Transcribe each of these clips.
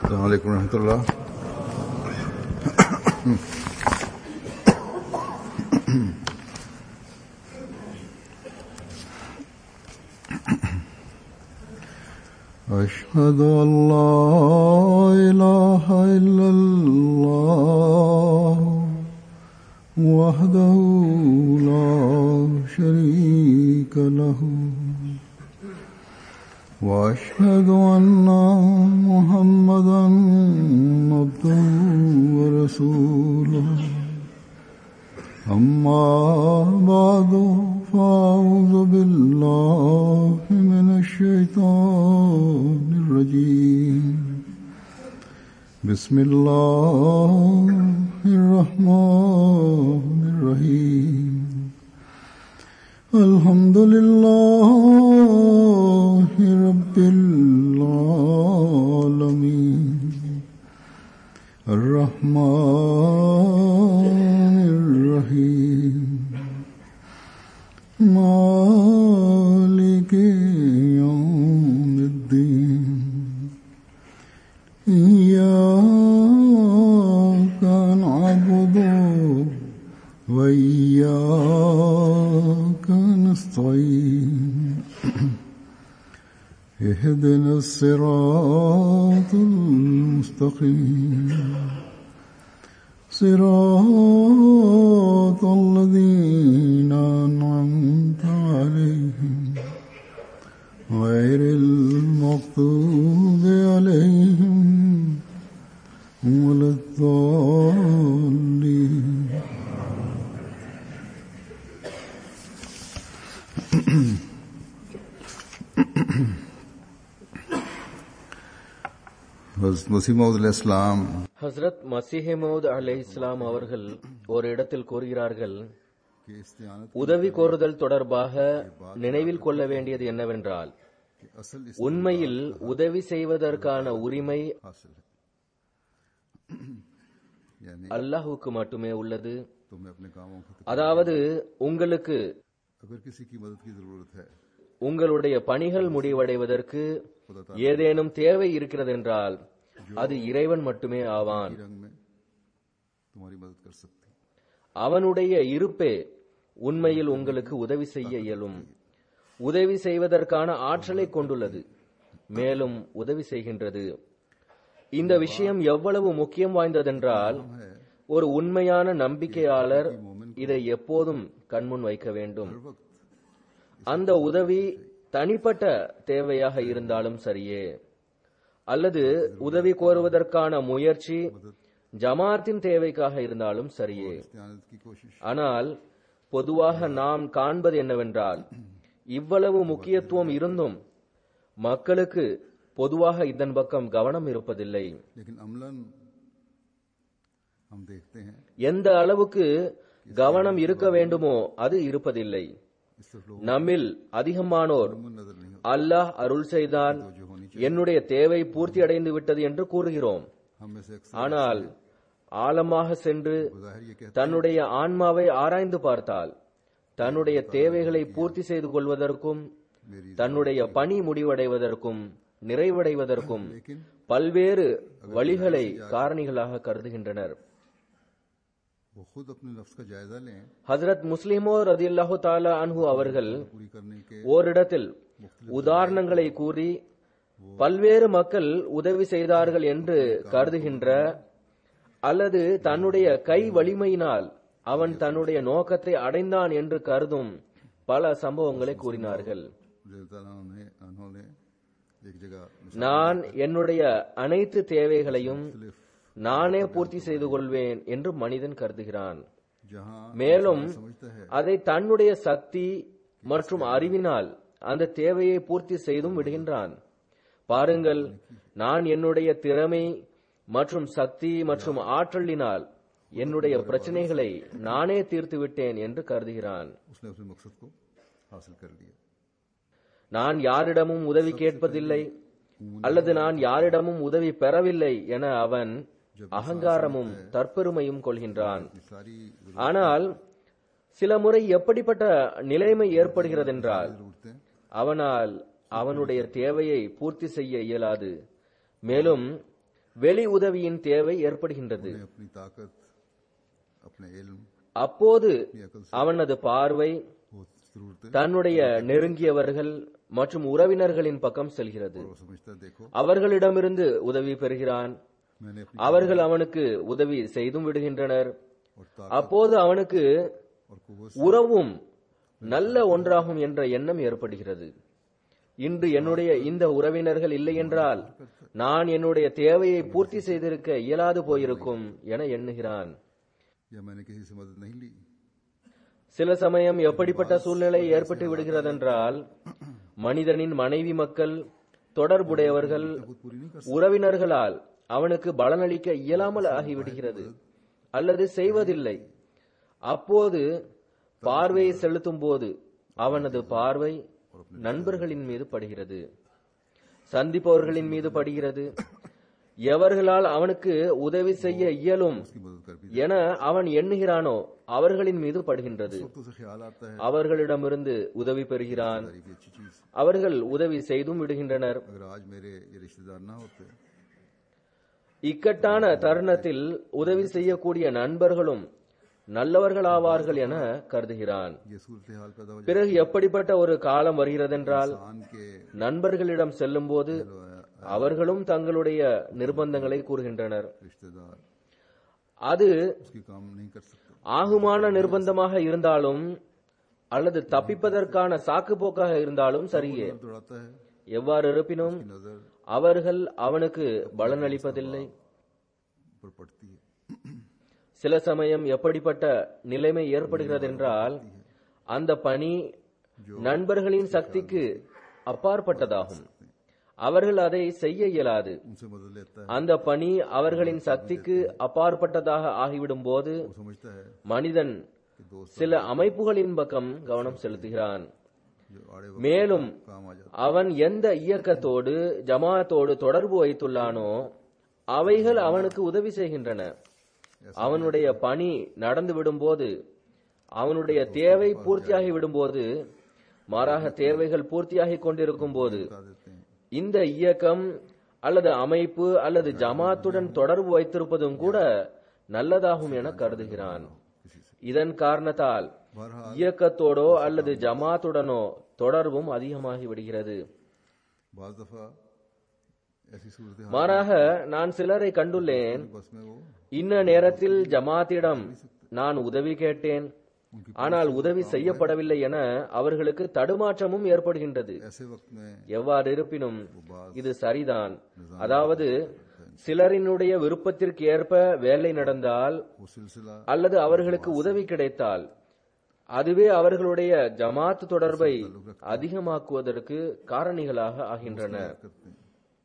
السلام عليكم ورحمة الله. أشهد أن لا إله إلا الله وحده لا شريك له وأشهد أن محمدا عبده ورسوله أما بعد فأعوذ بالله من الشيطان الرجيم بسم الله الرحمن الرحيم الحمد لله رب العالمين الرحمن الرحيم مالك يوم الدين إياك نعبد وإياك نستعين اهدنا الصراط المستقيم صراط الذين أنعمت عليهم غير المغضوب عليهم ولا الضالين. ஹஸ்ரத் மசீஹ் மவ்ஊத் அலைஹிஸ்ஸலாம் அவர்கள் ஒரு இடத்தில் கூறுகிறார்கள், உதவி கோருதல் தொடர்பாக நினைவில் கொள்ள வேண்டியது என்னவென்றால், உண்மையில் உதவி செய்வதற்கான உரிமை அல்லாஹுக்கு மட்டுமே உள்ளது. அதாவது உங்களுக்கு உங்களுடைய பணிகள் முடிவடைவதற்கு ஏதேனும் தேவை இருக்கிறதென்றால் அது இறைவன் மட்டுமே ஆவான். அவனுடைய இருப்பே உண்மையில் உங்களுக்கு உதவி செய்ய இயலும், உதவி செய்வதற்கான ஆற்றலை கொண்டுள்ளது, மேலும் உதவி செய்கின்றது. இந்த விஷயம் எவ்வளவு முக்கியம் வாய்ந்ததென்றால், ஒரு உண்மையான நம்பிக்கையாளர் இதை எப்போதும் கண்முன் வைக்க வேண்டும். அந்த உதவி தனிப்பட்ட தேவையாக இருந்தாலும் சரியே, அல்லது உதவி கோருவதற்கான முயற்சி ஜமாத்தின் தேவைக்காக இருந்தாலும் சரியே. ஆனால் பொதுவாக நாம் காண்பது என்னவென்றால், இவ்வளவு முக்கியத்துவம் இருந்தும் மக்களுக்கு பொதுவாக இதன் பக்கம் கவனம் இருப்பதில்லை. எந்த அளவுக்கு கவனம் இருக்க வேண்டுமோ அது இருப்பதில்லை. நம்மில் அதிகமானோர் அல்லாஹ் அருள் செய்தான், என்னுடைய தேவை பூர்த்தி அடைந்து விட்டது என்று கூறுகிறோம். ஆனால் ஆழமாக சென்று தன்னுடைய ஆன்மாவை ஆராய்ந்து பார்த்தால், தன்னுடைய தேவைகளை பூர்த்தி செய்து கொள்வதற்கும் தன்னுடைய பணி முடிவடைவதற்கும் நிறைவடைவதற்கும் பல்வேறு வழிகளை காரணிகளாக கருதுகின்றனர். ஹஜ்ரத் முஸ்லிமோ ரதியல்லாஹு தஆலா அன்ஹு அவர்கள் ஓரிடத்தில் உதாரணங்களை கூறி, பல்வேறு மக்கள் உதவி செய்தார்கள் என்று கருதுகின்ற அல்லது தன்னுடைய கை வலிமையினால் அவன் தன்னுடைய நோக்கத்தை அடைந்தான் என்று கருதும் பல சம்பவங்களை கூறினார்கள். நான் என்னுடைய அனைத்து தேவைகளையும் நானே பூர்த்தி செய்து கொள்வேன் என்று மனிதன் கருதுகிறான். மேலும் அதை தன்னுடைய சக்தி மற்றும் அறிவினால் அந்த தேவையை பூர்த்தி செய்தும் விடுகின்றான். பாருங்கள், நான் என்னுடைய திறமை மற்றும் சக்தி மற்றும் ஆற்றலினால் என்னுடைய பிரச்சனைகளை நானே தீர்த்து விட்டேன் என்று கருதுகிறான். நான் யாரிடமும் உதவி கேட்பதில்லை அல்லது நான் யாரிடமும் உதவி பெறவில்லை என அவன் அகங்காரமும் தற்பெருமையும் கொள்கின்றான். ஆனால் சில முறை எப்படிப்பட்ட நிலைமை ஏற்படுகிறதென்றால், அவனால் அவனுடைய தேவையை பூர்த்தி செய்ய இயலாது. மேலும் வெளி உதவியின் தேவை ஏற்படுகின்றது. उन्हें अपनी ताकत, अपने इल्म அப்போது அவனது பார்வை वो जरूरतें தன்னுடைய நெருங்கியவர்கள் மற்றும் உறவினர்களின் பக்கம் செல்கிறது. वो समझता है, देखो அவர்களிடமிருந்து உதவி பெறுகிறான். मैंने अपनी அவர்கள் அவனுக்கு உதவி செய்தும் விடுகின்றனர். और ताकत அப்போது அவனுக்கு और कुव्वत உறவும் நல்ல ஒன்றாகும் என்ற எண்ணம் ஏற்படுகிறது. இன்று என்னுடைய இந்த உறவினர்கள் இல்லை என்றால் நான் என்னுடைய தேவையை பூர்த்தி செய்திருக்க இயலாது போயிருக்கும் என எண்ணுகிறான். या मैंने किसी से मदद नहीं ली, சில சமயம் எப்படிப்பட்ட சூழ்நிலை ஏற்பட்டு விடுகிறதென்றால் மனிதனின் மனைவி மக்கள், தொடர்புடையவர்கள், खुद पूरी नहीं कर உறவினர்களால் அவனுக்கு பலனளிக்க இயலாமல் ஆகிவிடுகிறது அல்லது செய்வதில்லை. அப்போது பார்வையை செலுத்தும் போது அவனது பார்வை நண்பர்களின் மீது படுகிறது, சந்திப்பவர்களின் மீது படுகிறது. எவர்களால் அவனுக்கு உதவி செய்ய இயலும் उसकी मदद कर भी என அவன் எண்ணுகிறானோ அவர்களின் மீது படுகின்றது. तो उसे ख्याल आता है அவர்களிடமிருந்து உதவி பெறுகிறான். ये भी अच्छी चीज। அவர்கள் உதவி செய்தும் விடுகின்றனர். अगर आज मेरे ये रिश्तेदार ना होते இக்கட்டான தருணத்தில் உதவி செய்யக்கூடிய நண்பர்களும் நல்லவர்களாவார்கள் என கருதுகிறான். ये सूरत हाल पैदा हो பிறகு எப்படிப்பட்ட ஒரு காலம் வருகிறதென்றால் इंसान के நண்பர்களிடம் செல்லும் போது அவர்களும் தங்களுடைய நிர்பந்தங்களை கூறுகின்றனர். रिश्तेदार அது उसकी काम नहीं कर सकते, ஆகுமான நிர்பந்தமாக இருந்தாலும் அல்லது தப்பிப்பதற்கான சாக்குப்போக்காக இருந்தாலும் சரியே. दौड़ाता है, எவ்வாறு இருப்பினும் नजर அவர்கள் அவனுக்கு பலனளிப்பதில்லை. पर पड़ती है, சில சமயம் எப்படிப்பட்ட நிலைமை ஏற்படுகிறது என்றால் அந்த பணி நண்பர்களின் சக்திக்கு அப்பாற்பட்டதாகும். அவர்கள் அதை செய்ய இயலாது. उनसे मदद लेता है, அந்த பணி அவர்களின் சக்திக்கு அப்பாற்பட்டதாக ஆகிவிடும் போது वो समझता है மனிதன் कि दोस्त சில அமைப்புகளின் பக்கம் கவனம் செலுத்துகிறான். जो आड़े மேலும் काम आ जाता அவன் எந்த இயக்கத்தோடு ஜமாத்தோடு தொடர்பு வைத்துள்ளானோ அவைகள் அவனுக்கு உதவி செய்கின்றன. அவனுடைய பணி நடந்து விடும்போது, அவனுடைய தேவை பூர்த்தியாகி விடும்போது, மாறாக தேவைகள் பூர்த்தியாகி கொண்டிருக்கும் போது बता देते हैं, இந்த இயக்கம் அல்லது அமைப்பு அல்லது ஜமாத்துடன் தொடர்பு வைத்திருப்பதும் கூட நல்லதாகும் என கருதுகிறான். இதன் காரணத்தால் बहरहाल இயக்கத்தோடோ அல்லது ஜமாத்துடனோ தொடர்பும் அதிகமாகி விடுகிறது. बाज दफा ऐसी सूरत हाल மாறாக நான் சிலரை கண்டுள்ளேன், बस में वो இன்ன நேரத்தில் ஜமாத்திடம் நான் உதவி கேட்டேன், ஆனால் உதவி செய்யப்படவில்லை என அவர்களுக்கு தடுமாற்றமும் ஏற்படுகின்றது. ऐसे वक्त में எவ்வாறு இருப்பினும் இது சரிதான். அதாவது சிலரினுடைய விருப்பத்திற்கு ஏற்ப வேலை நடந்தால் वो सिलसिला அல்லது அவர்களுக்கு உதவி கிடைத்தால் அதுவே அவர்களுடைய ஜமாத் தொடர்பை அதிகமாக்குவதற்கு காரணிகளாக ஆகின்றன. करते हैं,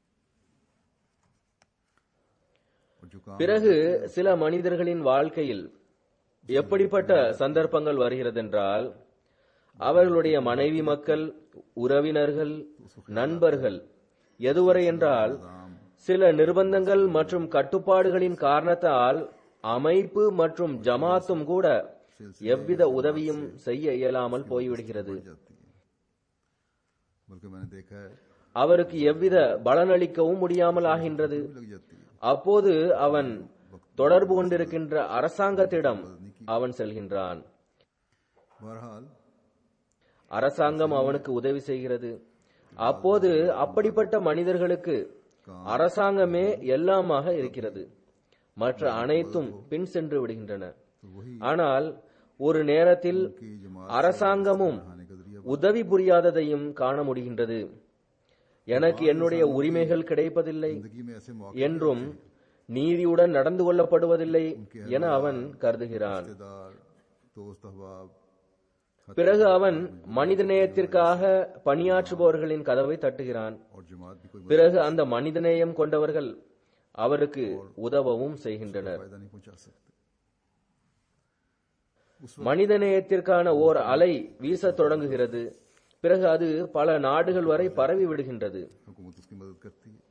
और जो काम பிறகு சில மனிதர்களின் வாழ்க்கையில் எப்படிப்பட்ட சந்தர்ப்பங்கள் வருகிறதென்றால் அவர்களுடைய மனைவி மக்கள், உறவினர்கள், நண்பர்கள் எதுவரை என்றால் சில நிர்பந்தங்கள் மற்றும் கட்டுப்பாடுகளின் காரணத்தால் அமைப்பு மற்றும் ஜமாத்தும் கூட எவ்வித உதவியும் செய்ய இயலாமல் போய்விடுகிறது. जाती है, बल्कि मैंने देखा है அவருக்கு எவ்வித பலனளிக்கவும் முடியாமல் ஆகின்றது. लग जाती है, அப்போது அவன் தொடர்பு கொண்டிருக்கின்ற அரசாங்கத்திடம் அவன் செல்கின்றான். बहरहाल அரசாங்கம் அவனுக்கு உதவி செய்கிறது. அப்போது அப்படிப்பட்ட மனிதர்களுக்கு அரசாங்கமே எல்லாமாக இருக்கிறது, மற்ற அனைத்தும் பின் சென்று விடுகின்றன. तो वही ஆனால் ஒரு நேரத்தில் की जमात அரசாங்கமும் आने का जरिया உதவி புரியாததையும் காண முடிகின்றது. எனக்கு என்னுடைய உரிமைகள் கிடைப்பதில்லை जिंदगी में ऐसे मौके என்றும் நீதியுடன் நடந்து கொள்ளப்படுவதில்லை என அவன் கருதுகிறான். रिश्तेदार, दोस्त, अहबाब பிறகு அவன் மனிதநேயத்திற்காக பணியாற்றுபவர்களின் கதவை தட்டுகிறான். और जमात भी कोई பிறகு அந்த மனிதநேயம் கொண்டவர்கள் அவருக்கு உதவவும் செய்கின்றனர். फायदा नहीं पहुंचा सकते। மனிதநேயத்திற்கான ஓர் அலை வீசத் தொடங்குகிறது. பிறகு அது பல நாடுகள் வரை பரவி விடுகின்றது. हुकूमत उसकी मदद करती है,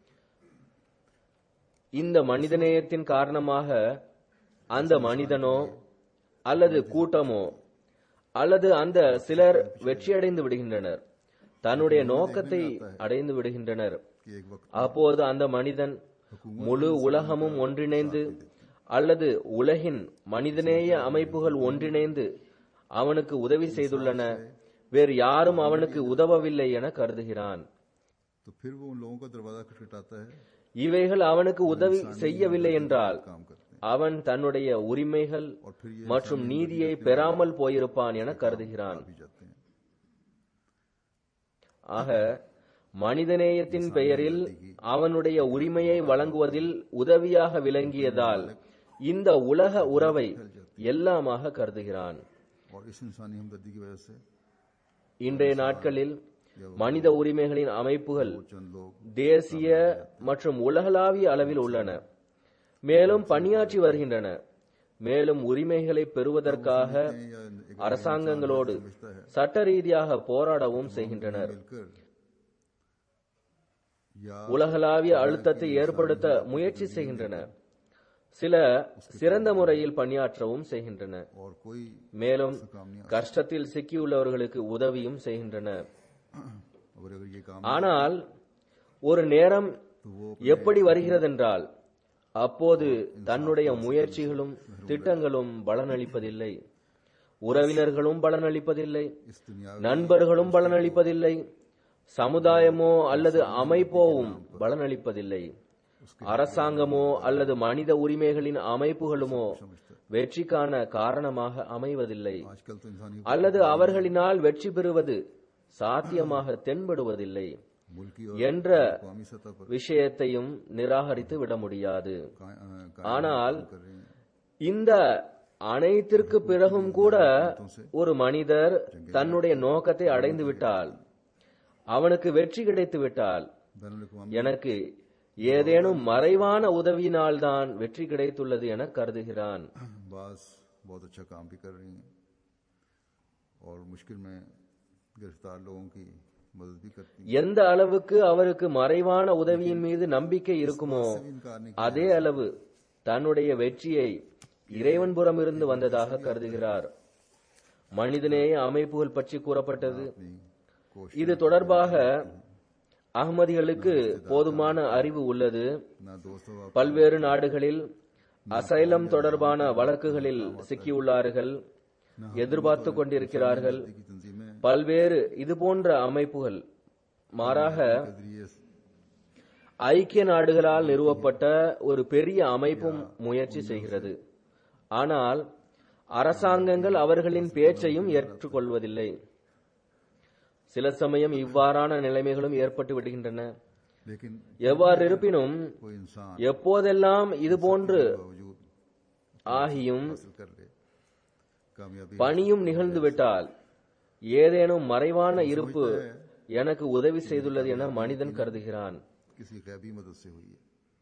இந்த மனிதநேயத்தின் காரணமாக அந்த மனிதனோ அல்லது கூட்டமோ அல்லது அந்த சிலர் வெற்றியடைந்து விடுகின்றனர், தன்னுடைய நோக்கத்தை அடைந்து விடுகின்றனர். कि एक वक्त அப்போது அந்த மனிதன் முழு உலகமும் ஒன்றிணைந்து அல்லது உலகின் மனிதநேய அமைப்புகள் ஒன்றிணைந்து அவனுக்கு உதவி செய்துள்ளன, வேறு யாரும் அவனுக்கு உதவவில்லை என கருதுகிறான். तो फिर वो उन लोगों का दरवाजा खटखटाता है, இவைகள் அவனுக்கு உதவி செய்யவில்லை என்றால் काम करते हैं அவன் தன்னுடைய உரிமைகள் और फिर ये மற்றும் நீதியை பெறாமல் போயிருப்பான் என கருதுகிறான். भी जाते हैं। ஆக மனிதநேயத்தின் பெயரில் அவனுடைய உரிமையை வழங்குவதில் உதவியாக விளங்கியதால் இந்த உலக உறவை எல்லாமாக கருதுகிறான். और इस इंसानी हमदर्दी की वजह से இன்றைய நாட்களில் மனித உரிமைகளின் அமைப்புகள் चंद लोग தேசிய மற்றும் உலகளாவிய அளவில் உள்ளன, மேலும் பணியாற்றி வருகின்றன. மேலும் உரிமைகளை பெறுவதற்காக அரசாங்கங்களோடு சட்ட ரீதியாக போராடவும் செய்கின்றனர். मिलकर या உலகளாவிய அழுத்தத்தை ஏற்படுத்த முயற்சி செய்கின்றன. சில சிறந்த முறையில் பணியாற்றவும் செய்கின்றன. और कोई மேலும் கஷ்டத்தில் சிக்கியுள்ளவர்களுக்கு உதவியும் செய்கின்றன. अगर ये काम ஆனால் ஒரு நேரம் तो वो எப்படி வருகிறதென்றால் அப்போது தன்னுடைய முயற்சிகளும் திட்டங்களும் பலனளிப்பதில்லை, உறவினர்களும் பலனளிப்பதில்லை, इस दुनिया நண்பர்களும் பலனளிப்பதில்லை, சமுதாயமோ அல்லது அமைப்போவும் பலனளிப்பதில்லை, அரசாங்கமோ அல்லது மனித உரிமைகளின் அமைப்புகளுமோ வெற்றிக்கான காரணமாக அமைவதில்லை, आजकल तो इंसानी அல்லது அவர்களினால் வெற்றி பெறுவது சாத்தியமாக தென்படுவதில்லை मुल्की और என்ற कौमी सतह पर விஷயத்தையும் நிராகரித்து விட முடியாது. ஆனால் कर रहे हैं। இந்த அனைத்திற்கு பிறகும் கூட ஒரு மனிதர் தன்னுடைய நோக்கத்தை அடைந்து விட்டால், அவனுக்கு வெற்றி கிடைத்து விட்டால், बैनुल-अक़वामी எனக்கு ஏதேனும் மறைவான உதவியினால்தான் வெற்றி கிடைத்துள்ளது என கருதுகிறான். बास बहुत अच्छा काम भी कर रही हैं और मुश्किल में गिरफ्तार लोगों की मदद भी करती हैं। எந்த அளவுக்கு அவருக்கு மறைவான உதவியின் மீது நம்பிக்கை இருக்குமோ इनकार नहीं அதே அளவு தன்னுடைய வெற்றியை இறைவன் புறம் இருந்து வந்ததாக கருதுகிறார். மனிதநேய அமைப்புகள் பற்றி கூறப்பட்டது. अपनी कोशिश இது தொடர்பாக அகமதிகளுக்கு போதுமான அறிவு உள்ளது. ना दोस्तों आप பல்வேறு நாடுகளில் அசைலம் தொடர்பான வழக்குகளில் சிக்கியுள்ளார்கள், எதிர்பார்த்து கொண்டிருக்கிறார்கள். की तंजीमें பல்வேறு இதுபோன்ற அமைப்புகள் மாறாக नजरिए ஐக்கிய நாடுகளால் நிறுவப்பட்ட ஒரு பெரிய அமைப்பும் முயற்சி செய்கிறது. ஆனால் அரசாங்கங்கள் அவர்களின் பேச்சையும் ஏற்றுக்கொள்வதில்லை. சில சமயம் இவ்வாறான நிலைமைகளும் ஏற்பட்டு விடுகின்றன. लेकिन எவ்வாறு இருப்பினும் कोई इंसान எப்போதெல்லாம் இதுபோன்று बावजूद ஆகியும் हासिल कर ले कामयाबी பணியும் நிகழ்ந்துவிட்டால் ஏதேனும் மறைவான இருப்பு எனக்கு உதவி செய்துள்ளது என மனிதன் கருதுகிறான். किसी गैबी मदद से हुई है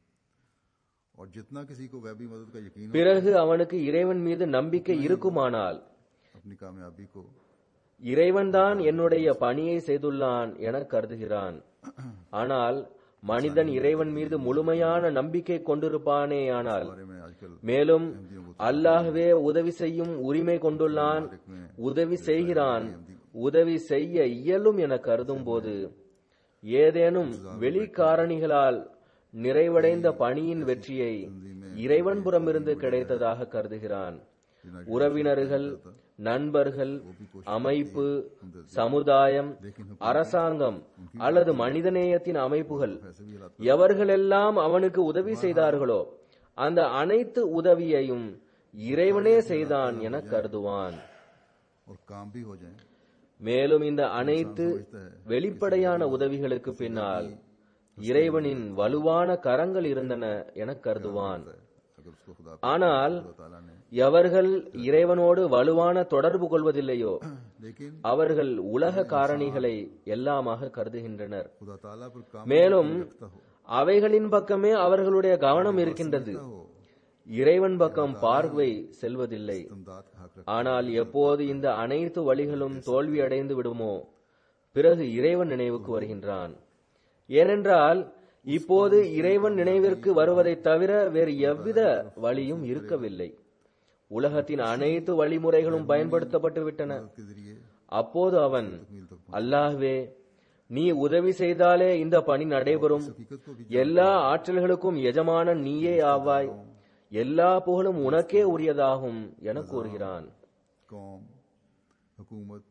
और जितना किसी को गैबी मदद का यकीन हो பிறகு அவனுக்கு இறைவன் மீது நம்பிக்கை இருக்குமானால் अपनी कामयाबी को இறைவன்தான் என்னுடைய பணியை செய்துள்ளான் என கருதுகிறான். ஆனால் மனிதன் இறைவன் மீது முழுமையான நம்பிக்கை கொண்டிருப்பானேயானால், बारे में आजकल மேலும் அல்லாஹ்வே உதவி செய்யும் உரிமை கொண்டுள்ளான், உதவி செய்கிறான், உதவி செய்ய இயலும் என கருதும் போது ஏதேனும் வெளிக்காரணிகளால் நிறைவடைந்த பணியின் வெற்றியை இறைவன் புறமிருந்து கிடைத்ததாக கருதுகிறான். உறவினர்கள், நண்பர்கள், அமைப்பு, சமுதாயம், அரசாங்கம் அல்லது மனிதநேயத்தின் அமைப்புகள் எவர்களெல்லாம் அவனுக்கு உதவி செய்தார்களோ அந்த அனைத்து உதவியையும் இறைவனே செய்தான் என கருதுவான். और काम भी हो जाए மேலும் இந்த அனைத்து வெளிப்படையான உதவிகளுக்கு பின்னால் இறைவனின் வலுவான கரங்கள் இருந்தன என கருதுவான். अगर उसको खुदा ஆனால் ताला ने எவர்கள் இறைவனோடு வலுவான தொடர்பு கொள்வதில்லையோ लेकिन அவர்கள் உலக காரணிகளை எல்லாமாக கருதுகின்றனர். खुदा ताला पर काम மேலும் रखता हो அவைகளின் பக்கமே அவர்களுடைய கவனம் இருக்கின்றது. இறைவன் பக்கம் பார்வை செல்வதில்லை. इमदाद का हक ஆனால் எப்போது இந்த அனைத்து வழிகளும் தோல்வியடைந்து விடுமோ பிறகு இறைவன் நினைவுக்கு வருகின்றான். ஏனென்றால் இப்போது இறைவன் நினைவிற்கு வருவதை தவிர வேறு எவ்வித வழியும் இருக்கவில்லை. உலகத்தின் அனைத்து வழிமுறைகளும் பயன்படுத்தப்பட்டு விட்டன. के जरिए அப்போது அவன், அல்லாஹ்வே நீ உதவி செய்தாலே இந்த பணி நடைபெறும். எல்லா ஆற்றல்களுக்கும் எஜமானன் நீயே ஆவாய். எல்லா புகழும் உனக்கே உரியதாகும் என கூறுகிறான். कौम, हुकूमत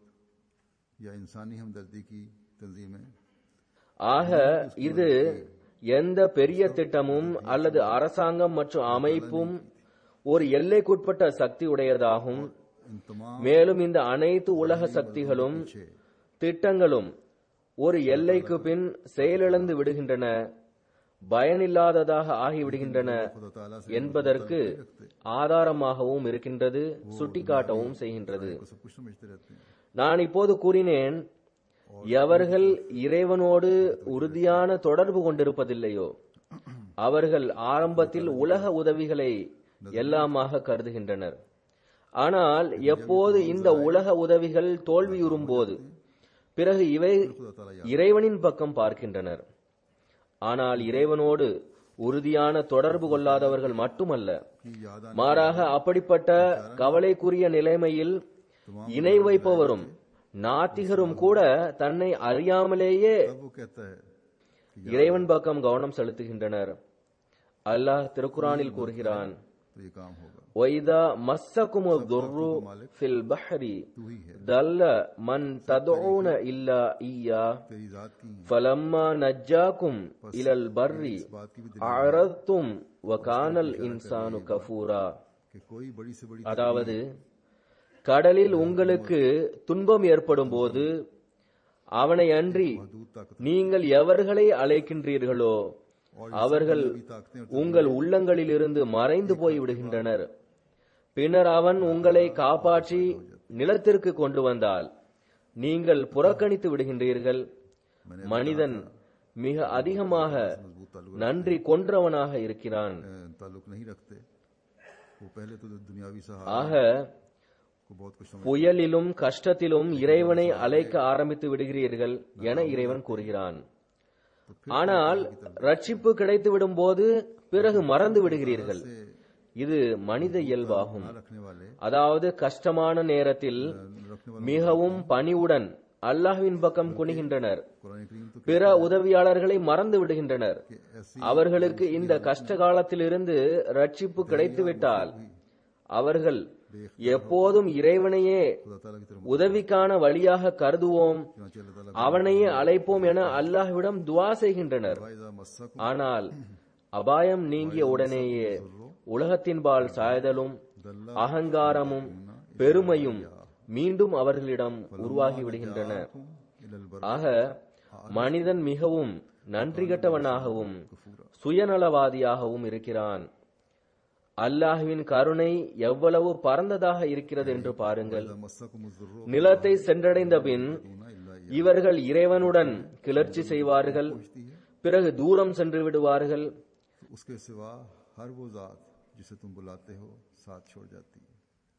या इंसानी हमदर्दी की तंजीमें ஆக இது எந்த பெரிய திட்டமும் அல்லது அரசாங்கம் மற்றும் அமைப்பும் ஒரு எல்லைக்குட்பட்ட சக்தி உடையதாகும். इन तमाम மேலும் இந்த அனைத்து உலக சக்திகளும் திட்டங்களும் ஒரு எல்லைக்கு பின் செயலிழந்து விடுகின்றன, பயனில்லாததாக ஆகிவிடுகின்றன என்பதற்கு ஆதாரமாகவும் இருக்கின்றது, சுட்டிக்காட்டவும் செய்கின்றது. सब कुछ समझते रहते हैं. நான் இப்போது கூறினேன், எவர்கள் இறைவனோடு உறுதியான தொடர்பு கொண்டிருப்பதில்லையோ அவர்கள் ஆரம்பத்தில் உலக உதவிகளை எல்லாமாக கருதுகின்றனர். ஆனால் எப்போது இந்த உலக உதவிகள் தோல்வியுறும் போது பிறகு இவை இறைவனின் பக்கம் பார்க்கின்றனர். ஆனால் இறைவனோடு உறுதியான தொடர்பு கொள்ளாதவர்கள் மட்டுமல்ல, மாறாக அப்படிப்பட்ட கவலைக்குரிய நிலைமையில் இணை வைப்பவரும் நாத்திகரும் கூட தன்னை அறியாமலேயே वो कहता है இறைவன் பக்கம் கவனம் செலுத்துகின்றனர். அல்லாஹ் திருக்குரானில் கூறுகிறான், तो ये काम होगा. وَإِذَا مَسَّكُمُ الضُّرُّ فِي الْبَحْرِ ضَلَّ مَن تَدْعُونَ إِلَّا إِيَّاهُ तेरी जात की فَلَمَّا نَجَّاكُمْ إِلَى الْبَرِّ أَعْرَضْتُمْ وَكَانَ الْإِنسَانُ كَفُورًا. कि कोई बड़ी से बड़ी அதாவது, கடலில் உங்களுக்கு துன்பம் ஏற்படும் போது அவனை அன்றி दूध ताकत நீங்கள் எவர்களை அழைக்கின்றீர்களோ அவர்கள் உங்கள் உள்ளங்களிலிருந்து மறைந்து போய் விடுகின்றனர். பின்னர் அவன் உங்களை காப்பாற்றி நிலத்திற்கு கொண்டு வந்தால் நீங்கள் புறக்கணித்து விடுகின்றீர்கள். மனிதன் மிக அதிகமாக நன்றி கொன்றவனாக இருக்கிறான். ताल्लुक नहीं रखते. वो पहले तो दुनियावी सहारा ஆக को बहुत कुछ समझ புயலிலும் கஷ்டத்திலும் இறைவனை அழைக்க ஆரம்பித்து விடுகிறீர்கள் என இறைவன் கூறுகிறான். ஆனால் ரட்சிப்பு கிடைத்து விடும் போது பிறகு மறந்து விடுகிறீர்கள். இது மனித இயல்பாகும். रखने वाले அதாவது கஷ்டமான நேரத்தில் மிகவும் பணிவுடன் அல்லாஹ்வின் பக்கம் குனிகின்றனர். कुरान करीम तो பிற உதவியாளர்களை மறந்து விடுகின்றனர். அவர்களுக்கு இந்த கஷ்ட காலத்திலிருந்து ரட்சிப்பு கிடைத்துவிட்டால் அவர்கள் எப்போதும் இறைவனையே खुदा ताला की तरफ உதவிக்கான வழியாக கருதுவோம், चुनांचे अल्लाह ताला அவனையே அழைப்போம் என அல்லாஹ்விடம் துஆ செய்கின்றனர். इज़ा मस्सकुम ஆனால் அபாயம் நீங்கிய உடனேயே உலகத்தின்பால் சாய்தலும் அகங்காரமும் பெருமையும் மீண்டும் அவர்களிடம் உருவாகி விடுகின்றன. इलल बर ஆக மனிதன் மிகவும் நன்றி கெட்டவனாகவும் சுயநலவாதியாகவும் இருக்கிறான். அல்லாஹ்வின் கருணை எவ்வளவு பரந்ததாக இருக்கிறது என்று பாருங்கள். मस्सकुम ज़ुर्रो நிலத்தை சென்றடைந்த பின் இவர்கள் இறைவனுடன் கிளர்ச்சி செய்வார்கள், பிறகு தூரம் சென்று விடுவார்கள். उसके सिवा हर वो जात जिसे तुम बुलाते हो साथ छोड़ जाती है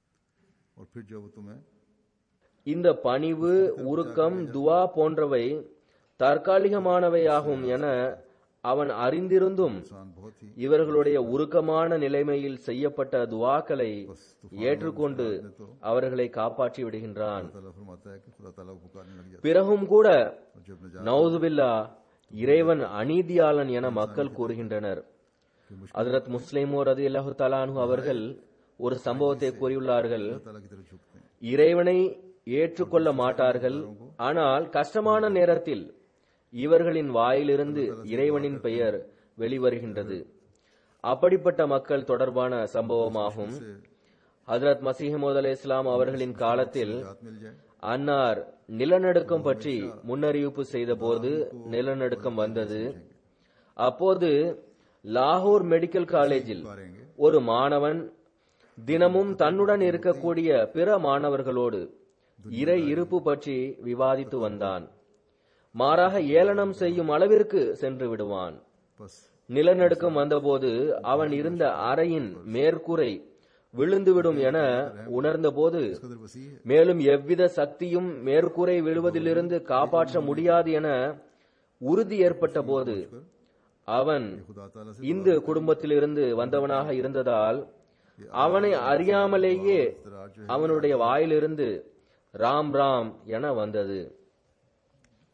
और फिर जब वो तुम्हें இந்த பணிவு, உருக்கம், துவா போன்றவை தற்காலிகமானவையாகும் என அவன் அறிந்திருந்தும் इंसान बहुत ही இவர்களுடைய உருக்கமான நிலைமையில் செய்யப்பட்ட துவாக்களை ஏற்றுக்கொண்டு அவர்களை காப்பாற்றி விடுகின்றான். ताला फरमाता है कि खुदा ताला को पुकारने लग जाता பிறகும் கூட है और जब न நவுதுபில்லா இறைவன் அநீதியாளன் என மக்கள் கூறுகின்றனர். ஹஜ்ரத் முஸ்லிமோ ரலியல்லாஹு தஆலா அன்ஹு அவர்கள் ஒரு சம்பவத்தை கூறியுள்ளார்கள். ताला की तरफ झुकते हैं இறைவனை ஏற்றுக்கொள்ள மாட்டார்கள், ஆனால் கஷ்டமான நேரத்தில் இவர்களின் வாயிலிருந்து இறைவனின் பெயர் வெளிவருகின்றது. அப்படிப்பட்ட மக்கள் தொடர்பான சம்பவமாகும். ஹஜ்ரத் மஸீஹ் மவ்ஊத் அலைஹிஸ்ஸலாம் அவர்களின் காலத்தில் हाथ मिल जाए அன்னார் நிலநடுக்கம் பற்றி முன்னறிவிப்பு செய்த போது நிலநடுக்கம் வந்தது. அப்போது லாகூர் மெடிக்கல் காலேஜில் ஒரு மாணவன் தினமும் தன்னுடன் இருக்கக்கூடிய பிற மாணவர்களோடு இறை இருப்பு பற்றி விவாதித்து வந்தான். மாறாக ஏளனம் செய்யும் அளவிற்கு சென்று விடுவான். बस நிலநடுக்கம் வந்தபோது அவன் இருந்த அறையின் மேற்கூரை விழுந்துவிடும் என உணர்ந்தபோது, कदर वसी है மேலும் எவ்வித சக்தியும் மேற்கூரை விழுவதிலிருந்து காப்பாற்ற முடியாது என உறுதி ஏற்பட்ட போது, அவன் खुदा ताला से இந்து குடும்பத்திலிருந்து வந்தவனாக இருந்ததால் அவனை அறியாமலேயே அவனுடைய வாயிலிருந்து ராம் ராம் என வந்தது.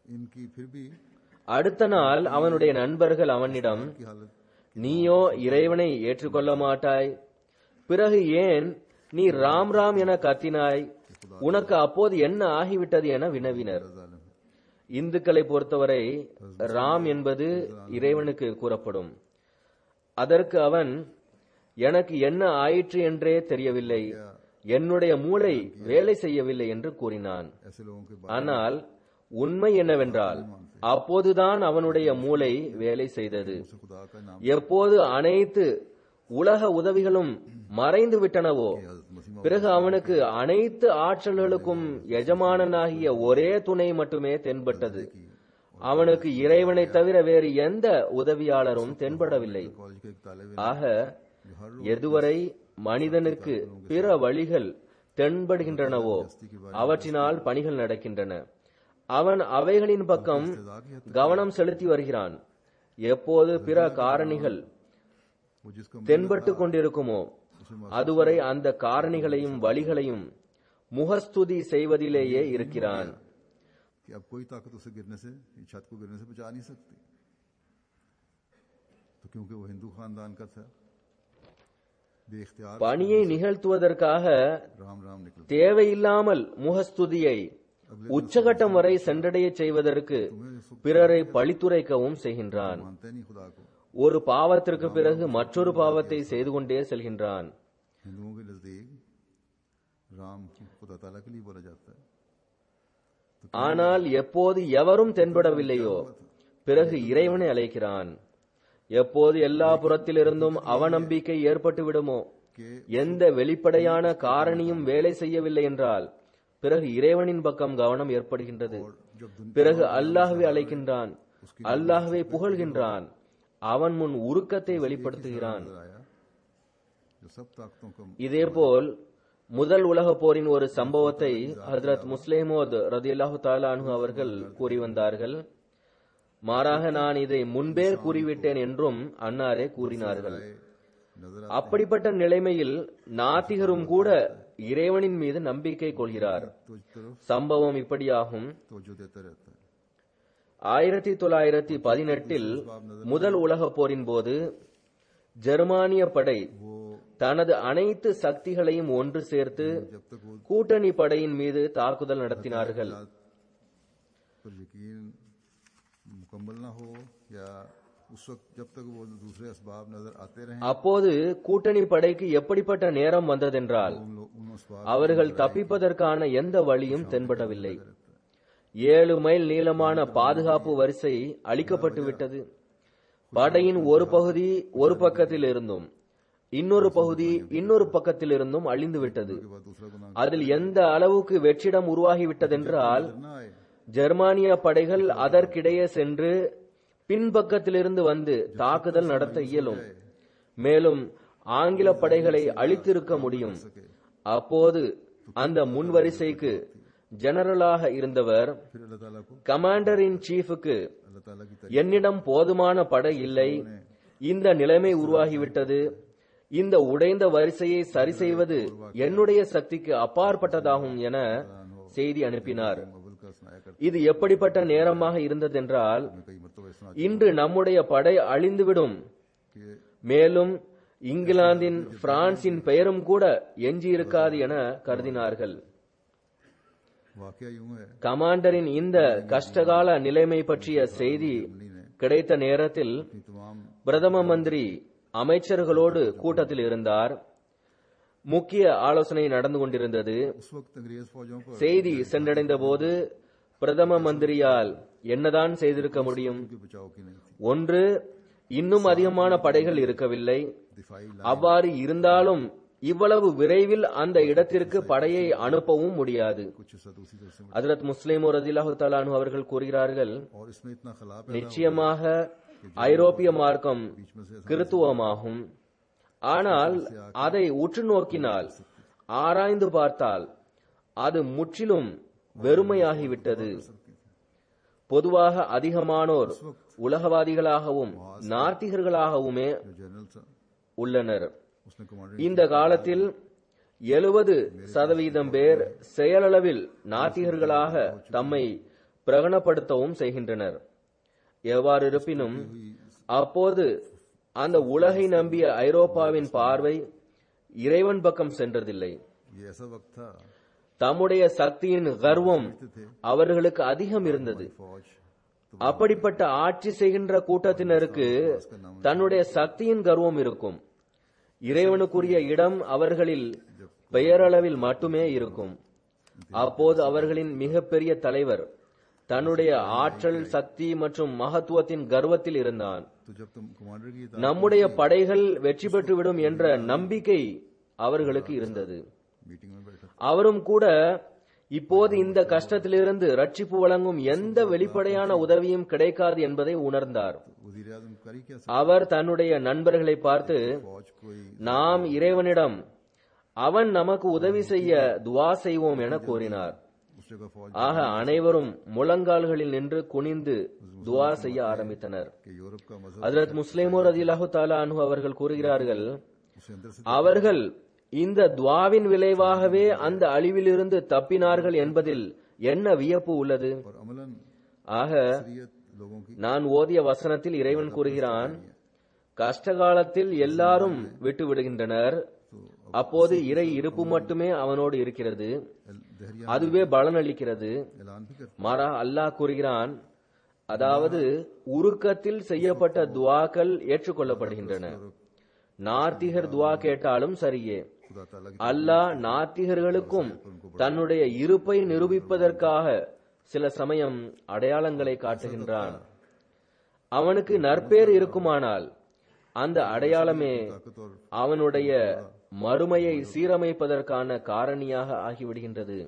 इनकी फिर भी அடுத்த நாள் அவனுடைய நண்பர்கள் அவனிடம், की हालत நீயோ இறைவனை ஏற்றுக்கொள்ள மாட்டாய், பிறகு ஏன் நீ ராம் ராம் என கத்தினாய், உனக்கு அப்போது என்ன ஆகிவிட்டது என வினவினர். जालिम है। இந்துக்களை பொறுத்தவரை ராம் என்பது இறைவனுக்கு கூறப்படும். அதற்கு அவன், எனக்கு என்ன ஆயிற்று என்றே தெரியவில்லை, என்னுடைய மூளை வேலை செய்யவில்லை என்று கூறினான். ऐसे लोगों के ஆனால் உண்மை என்னவென்றால் அப்போதுதான் அவனுடைய மூளை வேலை செய்தது. से खुदा का नाम எப்போது அனைத்து உலக உதவிகளும் மறைந்து விட்டனவோ, பிறகு அவனுக்கு அனைத்து ஆற்றல்களுக்கும் எஜமானனாகிய ஒரே துணை மட்டுமே தென்பட்டது. அவனுக்கு இறைவனை தவிர வேறு எந்த உதவியாளரும் தென்படவில்லை. कॉलेज के एक तालिब ஆக எதுவரை மனிதனுக்கு பிற வழிகள் தென்படுகின்றனவோ அவற்றினால் பணிகள் நடக்கின்றன. அவன் அவைகளின் பக்கம் கவனம் செலுத்தி வருகிறான். எப்போது பிற காரணிகள் वो जिसको தென்பட்டு கொண்டிருக்குமோ அதுவரை அந்த காரணிகளையும் வழிகளையும் முகஸ்துதி செய்வதிலேயே இருக்கிறான். कि अब कोई ताकत उसे गिरने से, छत को गिरने से बचा नहीं सकती, तो क्योंकि वो हिंदू खानदान का था, बेइख्तियार பணியை நிகழ்த்துவதற்காக राम राम निकल தேவையில்லாமல் முகஸ்துதியை உச்சகட்டம் வரை சென்றடைய செய்வதற்கு பிறரை பழித்துரைக்கவும் செய்கின்றான். मानते नहीं खुदा को। ஒரு பாவத்திற்கு பிறகு மற்றொரு பாவத்தை செய்து கொண்டே செல்கின்றான். हिंदुओं के नजदीक राम खुदा ताला के लिए बोला जाता है। ஆனால் எப்போது எவரும் தென்படவில்லையோ பிறகு இறைவனை அழைக்கிறான். எப்போது எல்லா புறத்திலிருந்தும் அவநம்பிக்கை ஏற்பட்டு விடுமோ, எந்த வெளிப்படையான காரணியும் வேலை செய்யவில்லை என்றால் பிறகு இறைவனின் பக்கம் கவனம் ஏற்படுகின்றது. பிறகு அல்லாஹ்வை அழைக்கின்றான், அல்லாஹ்வை புகழ்கின்றான், அவன் முன் உருக்கத்தை வெளிப்படுத்துகிறான். आया जो सब ताकतों को இதேபோல் முதல் உலக போரின் ஒரு சம்பவத்தை ஹஜ்ரத் முஸ்லிமோத் ரதியல்லாஹு தஆலா அன்ஹு அவர்கள் கூறி வந்தார்கள். மாறாக நான் இதை முன்பே கூறிவிட்டேன் என்றும் அன்னாரே கூறினார்கள். नजर அப்படிப்பட்ட நிலைமையில் நாத்திகரும் கூட இறைவனின் மீது நம்பிக்கை கொள்கிறார். तुझ तरफ சம்பவம் இப்படியாகும். तवज्जो देता रहता है। 1918 முதல் உலக போரின் போது ஜெர்மானிய படை वो தனது அனைத்து சக்திகளையும் ஒன்று சேர்த்து जब तक वो கூட்டணி படையின் மீது தாக்குதல் நடத்தினார்கள். पर यकीन मुकम्मल ना हो या उस वक्त जब तक वो दूसरे असबाब नजर आते रहे, அப்போது கூட்டணி படைக்கு எப்படிப்பட்ட நேரம் வந்ததென்றால் उन असबाब அவர்கள் தப்பிப்பதற்கான எந்த வழியும் தென்படவில்லை. 7 மைல் நீளமான பாதுகாப்பு வரிசை அளிக்கப்பட்டு விட்டது. படையின் ஒரு பகுதி ஒரு பக்கத்தில் இருந்தும் இன்னொரு பகுதி இன்னொரு பக்கத்தில் இருந்தும் அழிந்து விட்டது. के बाद दूसरा गुनाह அதில் எந்த அளவுக்கு வெற்றிடம் உருவாகிவிட்டதென்றால் ना आए ஜெர்மானிய படைகள் அதற்கிடையே சென்று பின்பக்கத்திலிருந்து வந்து தாக்குதல் நடத்த இயலும். மேலும் ஆங்கில படைகளை அழித்திருக்க முடியும். அப்போது அந்த முன்வரிசைக்கு ஜெனரலாக இருந்தவர் फिर अल्लाह ताला को கமாண்டர் இன் சீஃபுக்கு, अल्लाह ताला की என்னிடம் போதுமான படை இல்லை, இந்த நிலைமை உருவாகிவிட்டது, இந்த உடைந்த வரிசையை சரி செய்வது என்னுடைய சக்திக்கு அப்பாற்பட்டதாகும் என செய்தி அனுப்பினார். मबल का सुनाया करते இது எப்படிப்பட்ட நேரமாக இருந்ததென்றால் हैं। कई मरतबा सुना இன்று நம்முடைய படை அழிந்துவிடும், कि மேலும் இங்கிலாந்தின் பிரான்சின் பெயரும் கூட எஞ்சி இருக்காது என கருதினார்கள். वाकया यूं है கமாண்டரின் இந்த கஷ்டகால நிலைமை பற்றிய செய்தி கிடைத்த நேரத்தில் कि तमाम பிரதம மந்திரி அமைச்சர்களோடு கூட்டத்தில் இருந்தார். முக்கிய ஆலோசனை நடந்து கொண்டிருந்தது. उस वक्त अंग्रेज फौजों पर செய்தி சென்றடைந்த போது பிரதம மந்திரியால் என்னதான் செய்திருக்க முடியும்? के बचाव की नहीं थी। ஒன்று, இன்னும் அதிகமான படைகள் இருக்கவில்லை. दिफाई அவ்வாறு இருந்தாலும் இவ்வளவு விரைவில் அந்த இடத்திற்கு படையை அனுப்பவும் முடியாது. कुछ हिस्सा दूसरी तरफ से ஹஜ்ரத் முஸ்லிம் ரலியல்லாஹு தஆலா அன்ஹு அவர்கள் கூறுகிறார்கள், और इसमें इतना खिलाफ है நிச்சயமாக ஐரோப்பிய மார்க்கம் கிறித்துவமாகும். ஆனால் அதை உற்று நோக்கினால், ஆராய்ந்து பார்த்தால் அது முற்றிலும் வெறுமையாகிவிட்டது. பொதுவாக அதிகமானோர் உலகவாதிகளாகவும் நாத்திகர்களாகவுமே जो जनरल था உள்ளனர். उसने कमांडर இந்த காலத்தில் 70% பேர் செயலளவில் நாத்திகர்களாக தம்மை பிரகடனப்படுத்தவும் செய்கின்றனர். எவ்வாறு இருப்பினும் அப்போது அந்த உலகை நம்பிய ஐரோப்பாவின் பார்வை இறைவன் பக்கம் சென்றதில்லை. ये ऐसा वक्त था தம்முடைய சக்தியின் கர்வம் அவர்களுக்கு அதிகம் இருந்தது. फौज அப்படிப்பட்ட ஆட்சி செய்கின்ற கூட்டத்தினருக்கு தன்னுடைய சக்தியின் கர்வம் இருக்கும். இறைவனுக்குரிய இடம் அவர்களில் பெயரளவில் மட்டுமே இருக்கும். அப்போது அவர்களின் மிகப்பெரிய தலைவர் தன்னுடைய ஆற்றல், சக்தி மற்றும் மகத்துவத்தின் கர்வத்தில் இருந்தான். तो जब तुम कमांडर की நம்முடைய படைகள் வெற்றி பெற்றுவிடும் என்ற நம்பிக்கை அவர்களுக்கு இருந்தது. मीटिंग में बैठा அவரும் கூட இப்போது இந்த கஷ்டத்திலிருந்து ரட்சிப்பு வழங்கும் எந்த வெளிப்படையான உதவியும் கிடைக்காது என்பதை உணர்ந்தார். वजीर आजम करी क्या அவர் தன்னுடைய நண்பர்களை பார்த்து, फौज कोई நாம் இறைவனிடம் அவன் நமக்கு உதவி செய்ய துவா செய்வோம் என கூறினார். उस जगह फौज ஆக அனைவரும் முழங்கால்களில் நின்று குனிந்து துவா செய்ய ஆரம்பித்தனர். के यूरोप का मजहब ஹஜ்ரத் முஸ்லிமோ ரலியல்லாஹு தஆலா அன்ஹு அவர்கள் கூறுகிறார்கள், उसे अंदर से அவர்கள் இந்த துவாவின் விளைவாகவே அந்த அழிவிலிருந்து தப்பினார்கள் என்பதில் என்ன வியப்பு உள்ளது. और अमलन ஆக शरीयत लोगों की நான் ஓதிய வசனத்தில் இறைவன் கூறுகிறான், கஷ்டகாலத்தில் எல்லாரும் விட்டு விடுகின்றனர், அப்போது இறை இருப்பு மட்டுமே அவனோடு இருக்கிறது, दहरिया அதுவே பலனளிக்கிறது. ऐलान भी करते மாறா அல்லாஹ் கூறுகிறான், அதாவது உருக்கத்தில் செய்யப்பட்ட துவாக்கள் ஏற்றுக்கொள்ளப்படுகின்றன. நாத்திகர் துவா கேட்டாலும் சரியே. खुदा ताला की அல்லாஹ் நாத்திகர்களுக்கும் தன்னுடைய இருப்பை நிரூபிப்பதற்காக சில சமயம் அடையாளங்களை காட்டுகின்றான். அவனுக்கு நற்பேறு இருக்குமானால் அந்த அடையாளமே ताकत और அவனுடைய மறுமையை சீரமைப்பதற்கான காரணியாக ஆகிவிடுகின்றது.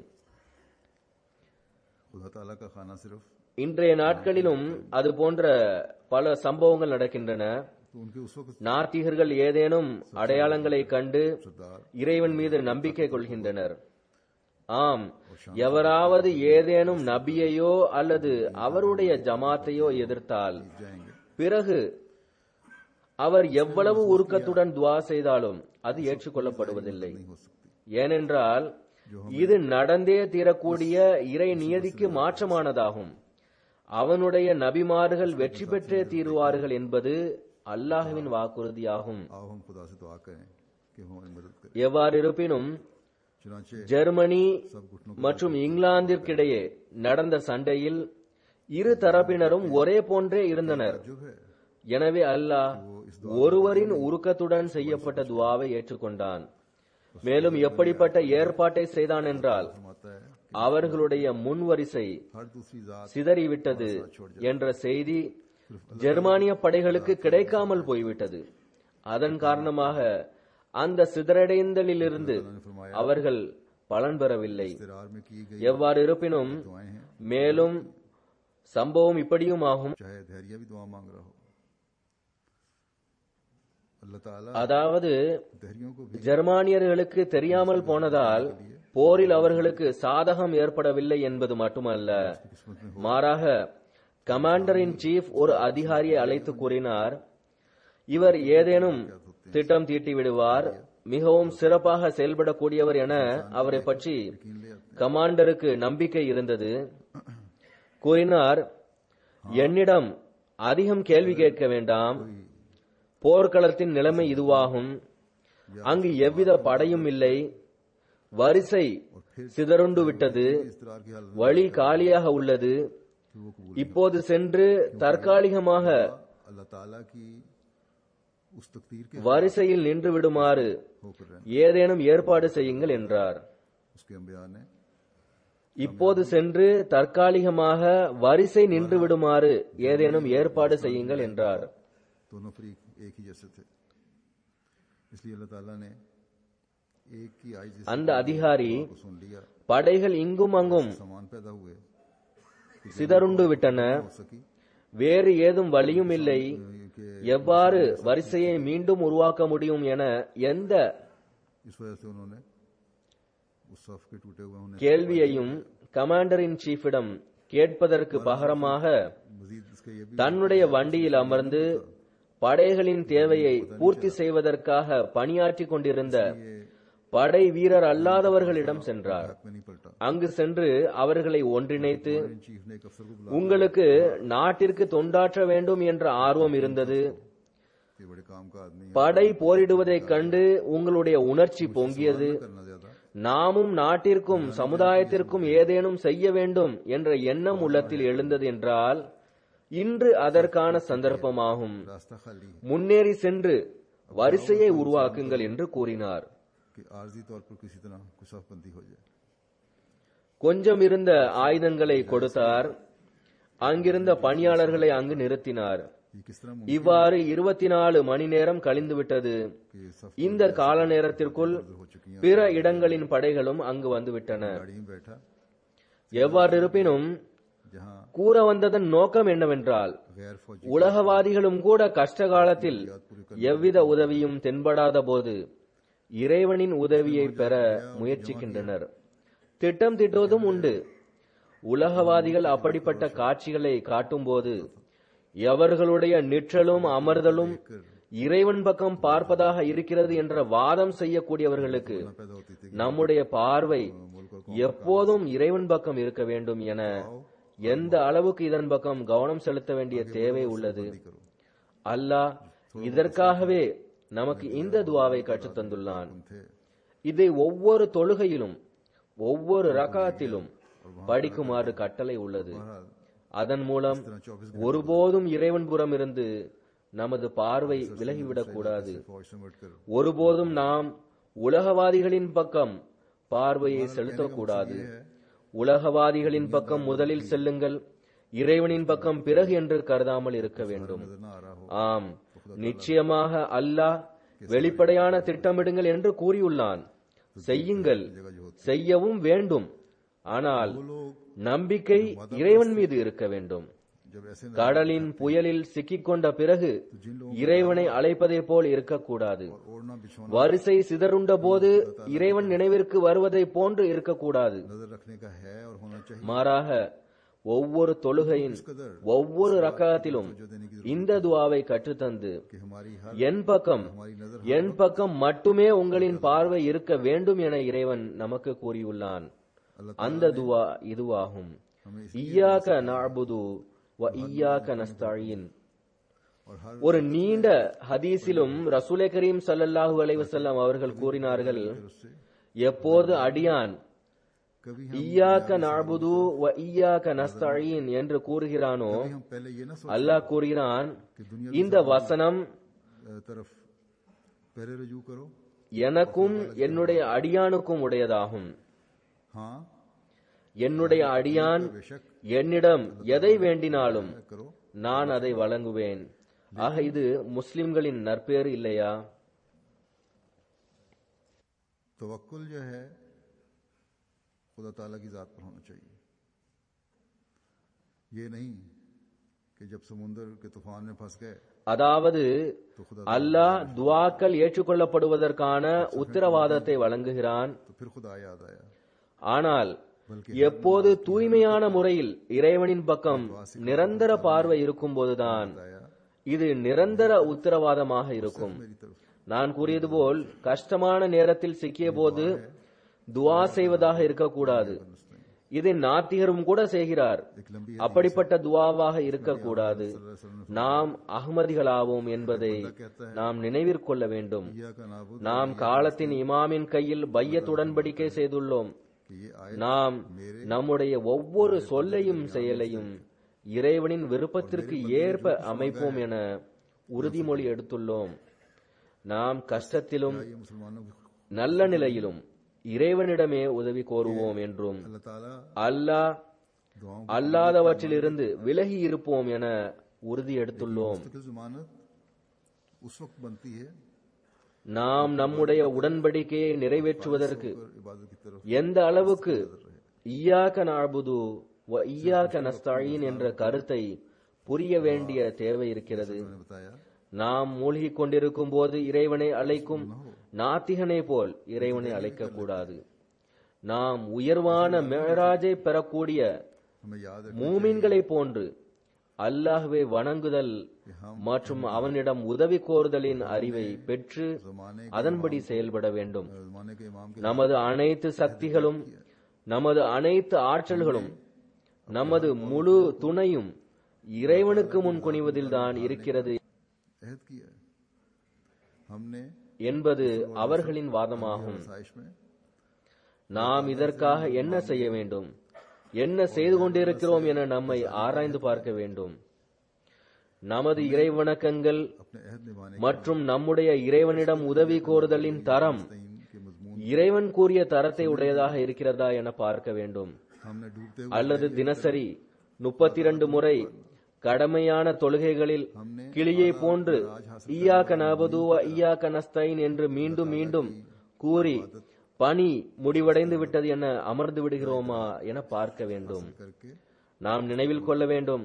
खुदा ताला का खाना सिर्फ இன்றைய நாட்களிலும் அது போன்ற பல சம்பவங்கள் நடக்கின்றன. तो उनके उस वक्त நாத்திகர்கள் ஏதேனும் அடையாளங்களை கண்டு सरदार இறைவன் மீது நம்பிக்கை கொள்கின்றனர். ஆம், எவராவது ஏதேனும் நபியையோ அல்லது அவருடைய ஜமாத்தையோ எதிர்த்தால் जाएंगे பிறகு அவர் எவ்வளவு உருக்கத்துடன் துவா செய்தாலும் அது ஏற்றுக்கொள்ளப்படுவதில்லை. नहीं हो सकती ஏனென்றால் இது நடந்தே தீரக்கூடிய இறை நியதிக்கு மாற்றமானதாகும். அவனுடைய நபிமார்கள் வெற்றி பெற்றே தீருவார்கள் என்பது அல்லாஹ்வின் வாக்குறுதியாகும். आओ हम खुदा से दुआ करें कि वो हमारी मदद करे எவ்வாறு இருப்பினும் चुनाचे ஜெர்மனி सब घुटनों மற்றும் இங்கிலாந்திற்கிடையே நடந்த சண்டையில் இரு தரப்பினரும் ஒரே போன்றே இருந்தனர். जो है எனவே அல்லாஹ் ஒருவரின் உருக்கத்துடன் செய்யப்பட்ட துவாவை ஏற்றுக்கொண்டான். மேலும் எப்படிப்பட்ட ஏற்பாட்டை செய்தான் என்றால் फरमाता है அவர்களுடைய முன்வரிசை हर दूसरी जात சிதறிவிட்டது என்ற செய்தி ஜெர்மானிய படைகளுக்கு கிடைக்காமல் போய்விட்டது. அதன் காரணமாக அந்த சிதறடைந்தலிலிருந்து அவர்கள் பலன் பெறவில்லை. इस्तिरार में की गई எவ்வாறு இருப்பினும் दुआएं हैं, மேலும் சம்பவம் இப்படியும் ஆகும். चाहे धैर्य भी दुआ मांग रहा हो, अल्लाह ताला அதாவது धैर्यों को भी ஜெர்மானியர்களுக்கு தெரியாமல் போனதால் போரில் அவர்களுக்கு சாதகம் ஏற்படவில்லை என்பது மட்டுமல்ல, किस्मत में மாறாக கமாண்டர் இன் சீஃப் ஒரு அதிகாரியை அழைத்து கூறினார், இவர் ஏதேனும் திட்டம் தீட்டி விடுவார், மிகவும் சிறப்பாக செயல்படக்கூடியவர் என அவரை பற்றி यकीन ले आते கமாண்டருக்கு நம்பிக்கை இருந்தது. கூறினார், என்னிடம் அதிகம் கேள்வி கேட்க வேண்டாம், போர்க்களத்தின் நிலைமை இதுவாகும், அங்கு எவ்வித படையும் இல்லை, வரிசை சிதறுண்டு விட்டது, इस्तिरार की हालत வழி காலியாக உள்ளது, में वो कबूल இப்போது சென்று தற்காலிகமாக अल्लाह ताला की उस तकदीर के வரிசையில் நின்று விடுமாறு होकर रहना। ஏதேனும் ஏற்பாடு செய்யுங்கள் என்றார். उसके अंबिया ने இப்போது சென்று தற்காலிகமாக வரிசை நின்று விடுமாறு ஏதேனும் ஏற்பாடு செய்யுங்கள் என்றார். दोनों फरीक एक ही जैसे थे, इसलिए अल्लाह ताला ने एक की आइज़ அந்த அதிகாரி को सुन लिया। படைகள் இங்கும் அங்கும் समान पैदा हुए சிதறுண்டு விட்டன, हो सकी வேறு ஏதும் வழியும் இல்லை, कि எவ்வாறு வரிசையை மீண்டும் உருவாக்க முடியும் என எந்த इस वजह से उन्होंने उस सफ के टूटे हुए होने கேள்வியையும் கமாண்டர் இன் சீஃபிடம் கேட்பதற்கு பகரமாக मजीद इसके ये भी தன்னுடைய வண்டியில் அமர்ந்து படைகளின் தேவையை பூர்த்தி செய்வதற்காக பணியாற்றிக் கொண்டிருந்த படை வீரர் அல்லாதவர்களிடம் சென்றார். हक में नहीं पलटा। அங்கு சென்று அவர்களை ஒன்றிணைத்து, चीफ ने एक अफसर को बुला உங்களுக்கு நாட்டிற்கு தொண்டாற்ற வேண்டும் என்ற ஆர்வம் இருந்தது. के बड़े काम का आदमी है, படை போரிடுவதைக் கண்டு உங்களுடைய உணர்ச்சி பொங்கியது. करना ज्यादा நாமும் நாட்டிற்கும் சமுதாயத்திற்கும் ஏதேனும் செய்ய வேண்டும் என்ற எண்ணம் உள்ளத்தில் எழுந்தது என்றால் இன்று அதற்கான சந்தர்ப்பமாகும். रास्ता खाली है முன்னேறி சென்று வரிசையை உருவாக்குங்கள் என்று கூறினார். कि आर्जी तौर पर किसी तरह कुसाफबंदी हो जाए। கொஞ்சம் இருந்த ஆயுதங்களை கொடுத்தார். அங்கிருந்த பணியாளர்களை அங்கு நிறுத்தினார். ये किस तरह இவ்வாறு 24 மணி நேரம் கழிந்துவிட்டது. कि सफ இந்த கால நேரத்திற்குள் हो चुकी हैं, பிற இடங்களின் படைகளும் அங்கு வந்துவிட்டன. गाड़ी में बैठा எவ்வாறு இருப்பினும் जहां கூற வந்ததன் நோக்கம் என்னவென்றால், गैर फौजी உலகவாதிகளும் கூட கஷ்ட காலத்தில் எவ்வித உதவியும் தென்படாத போது இறைவனின் உதவியை பெற முயற்சிக்கின்றனர். திட்டம் திட்டுவதும் உண்டு. உலகவாதிகள் அப்படிப்பட்ட காட்சிகளை காட்டும்போது எவர்களுடைய நிற்றலும் அமர்தலும் இறைவன் பக்கம் பார்ப்பதாக இருக்கிறது என்ற வாதம் செய்யக்கூடியவர்களுக்கு पैदा होती थी நம்முடைய பார்வை எப்போதும் இறைவன் பக்கம் இருக்க வேண்டும் என எந்த அளவுக்கு இதன் பக்கம் கவனம் செலுத்த வேண்டிய தேவை உள்ளது. அல்லாஹ் இதற்காகவே நமக்கு இந்த துஆவை கற்றுத் தந்துள்ளான். थे இதை ஒவ்வொரு தொழுகையிலும் ஒவ்வொரு ரகாத்திலும் படிக்குமாறு கட்டளை உள்ளது. அதன் மூலம் ஒருபோதும் இறைவன் புறம் இருந்து நமது பார்வை விலகிவிடக் கூடாது. फौज से मटकर ஒருபோதும் நாம் உலகவாதிகளின் பக்கம் பார்வையை செலுத்தக்கூடாது. உலகவாதிகளின் பக்கம் முதலில் செல்லுங்கள், இறைவனின் பக்கம் பிறகு என்று கருதாமல் இருக்க வேண்டும். नजर ना आ रहा हो ஆம், நிச்சயமாக அல்லாஹ் வெளிப்படையான திட்டமிடுங்கள் என்று கூறியுள்ளான். செய்யுங்கள், செய்யவும் வேண்டும். ஆனால் நம்பிக்கை இறைவன் மீது இருக்க வேண்டும். जब ऐसे கடலின் புயலில் சிக்கிக்கொண்ட பிறகு இறைவனை அழைப்பதை போல் இருக்கக்கூடாது. ओढ़ना बिछोना வரிசை சிதறுண்ட போது இறைவன் நினைவிற்கு வருவதை போன்று இருக்கக்கூடாது. नजर रखने का है और होना चाहिए। மாறாக ஒவ்வொரு தொழுகையின் ஒவ்வொரு ரக்காத்திலும் இந்த துஆவை கற்றுத்தந்து कि हमारी हर என் பக்கம் மட்டுமே உங்களின் பார்வை இருக்க வேண்டும் என இறைவன் நமக்கு கூறியுள்ளான். அந்த துஆ இதுவாகும். இய்யாக நஅ்புது வ இய்யாக நஸ்தஈன். और हर ஒரு நீண்ட ஹதீஸிலும் ரசூலே கரீம் ஸல்லல்லாஹு அலைஹி வஸல்லம் அவர்கள் கூறினார்கள், उससे எப்போது அடியான் कभी இய்யாக நஅ்புது வ இய்யாக நஸ்தஈன் என்று கூறுகிறானோ हम पहले ये ना அல்லாஹ் கூறுகிறான், இந்த வசனம் तरफ पहले रजू करो। எனக்கும் என்னுடைய அடியானுக்கும் உடையதாகும். हाँ என்னுடைய அடியான் என்னிடம் எதை வேண்டினாலும் करो। நான் அதை வழங்குவேன். ஆக இது முஸ்லிம்களின் நற்பேறு இல்லையா? तवक्कुल जो है खुदा ताला की जात पर होना चाहिए। ये नहीं कि जब समुंदर के तूफान में फंस गए அதாவது அல்லாஹ் துஆக்கள் ஏற்றுக்கொள்ளப்படுவதற்கான உத்தரவாதத்தை வழங்குகிறான். तो फिर खुदा याद आया। ஆனால் எப்போது தூய்மையான முறையில் இறைவனின் பக்கம் நிரந்தர பார்வை இருக்கும்போதுதான் இது நிரந்தர உத்தரவாதமாக இருக்கும். मेरी तरफ நான் கூறியது போல் கஷ்டமான நேரத்தில் சிக்கிய போது துஆ செய்வதாக இருக்கக்கூடாது. இதை நாத்திகரும் கூட செய்கிறார். அப்படிப்பட்ட துஆவாக இருக்கக்கூடாது. நாம் அஹ்மதிகளாவோம் என்பதை நாம் நினைவிற்கொள்ள வேண்டும். किया का नाबुद நாம் காலத்தின் இமாமின் கையில் பையத் உடன்படிக்கை செய்துள்ளோம். कि ये आयत நாம் நம்முடைய ஒவ்வொரு சொல்லையும் செயலையும் இறைவனின் விருப்பத்திற்கு ஏற்ப அமைப்போம் என உறுதிமொழி எடுத்துள்ளோம். நாம் கஷ்டத்திலும் ये मुसलमानों की நல்ல நிலையிலும் இறைவனிடமே உதவி கோருவோம் என்றும் अल्लाह ताला அல்லாஹ் दुआओं அல்லாதவற்றிலிருந்து விலகி இருப்போம் என உறுதி எடுத்துள்ளோம். की जमानत उस वक्त बनती है நாம் நம்முடைய உடன்படிக்கையை நிறைவேற்றுவதற்கு और इबादत की तरफ எந்த அளவுக்கு இய்யாக நஅ்புது வ இய்யாக நஸ்தஈன் என்ற கருத்தை புரிய வேண்டிய தேவை இருக்கிறது. मैंने बताया நாம் மூழ்கிக் கொண்டிருக்கும் போது இறைவனை அழைக்கும் நாத்திகனை போல் இறைவனை அழைக்க கூடாது. நாம் உயர்வான மேராஜை பெறக்கூடிய हमें याद है மூமின்களை போன்று அல்லாஹ்வை வணங்குதல் மற்றும் அவனிடம் உதவி கோருதலின் அறிவை பெற்று அதன்படி செயல்பட வேண்டும். जमाने के इमाम के நமது அனைத்து சக்திகளும், நமது அனைத்து ஆற்றல்களும், நமது முழு துணையும் இறைவனுக்கு முன் குனிவதில்தான் இருக்கிறது अहद किया हमने என்பது அவர்களின் வாதமாகும். साइश में நாம் இதற்காக என்ன செய்ய வேண்டும், என்ன செய்து கொண்டிருக்கிறோம் என நம்மை ஆராய்ந்து பார்க்க வேண்டும். நமது இறைவணக்கங்கள் अपने अहद निभाने மற்றும் நம்முடைய இறைவனிடம் உதவி கோருதலின் தரம் के मजमून இறைவன் கூறிய தரத்தை உடையதாக இருக்கிறதா என பார்க்க வேண்டும். हमने डूबते हुए அல்லது தினசரி 32 முறை கடமையான தொழுகைகளில் கிளியை போன்று ஈயாக்க நஅபுது வ ஈயாக்க நஸ்தைன் என்று மீண்டும் மீண்டும் கூறி பணி முடிவடைந்து விட்டது என அமர்ந்து விடுகிறோமா என பார்க்க வேண்டும். करके நாம் நினைவில் கொள்ள வேண்டும்,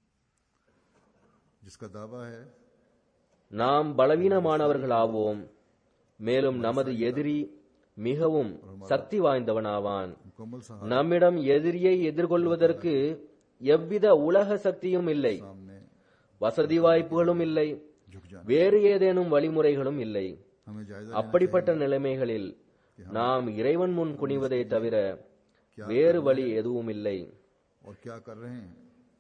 जिसका दावा है நாம் பலவீனமானவர்களாவோம். மேலும் நமது எதிரி மிகவும் சக்தி வாய்ந்தவனாவான். मुकम्मल सहारा நம்மிடம் எதிரியை எதிர்கொள்வதற்கு எவ்வித உலக சக்தியும் இல்லை, सामने வசதி வாய்ப்புகளும் இல்லை, झुक जाना வேறு ஏதேனும் வழிமுறைகளும் இல்லை. हमें जायजा அப்படிப்பட்ட நிலைமைகளில் நாம் இறைவன் முன் குனிவதை தவிர வேறு வழி எதுவும் இல்லை. और क्या कर रहे हैं,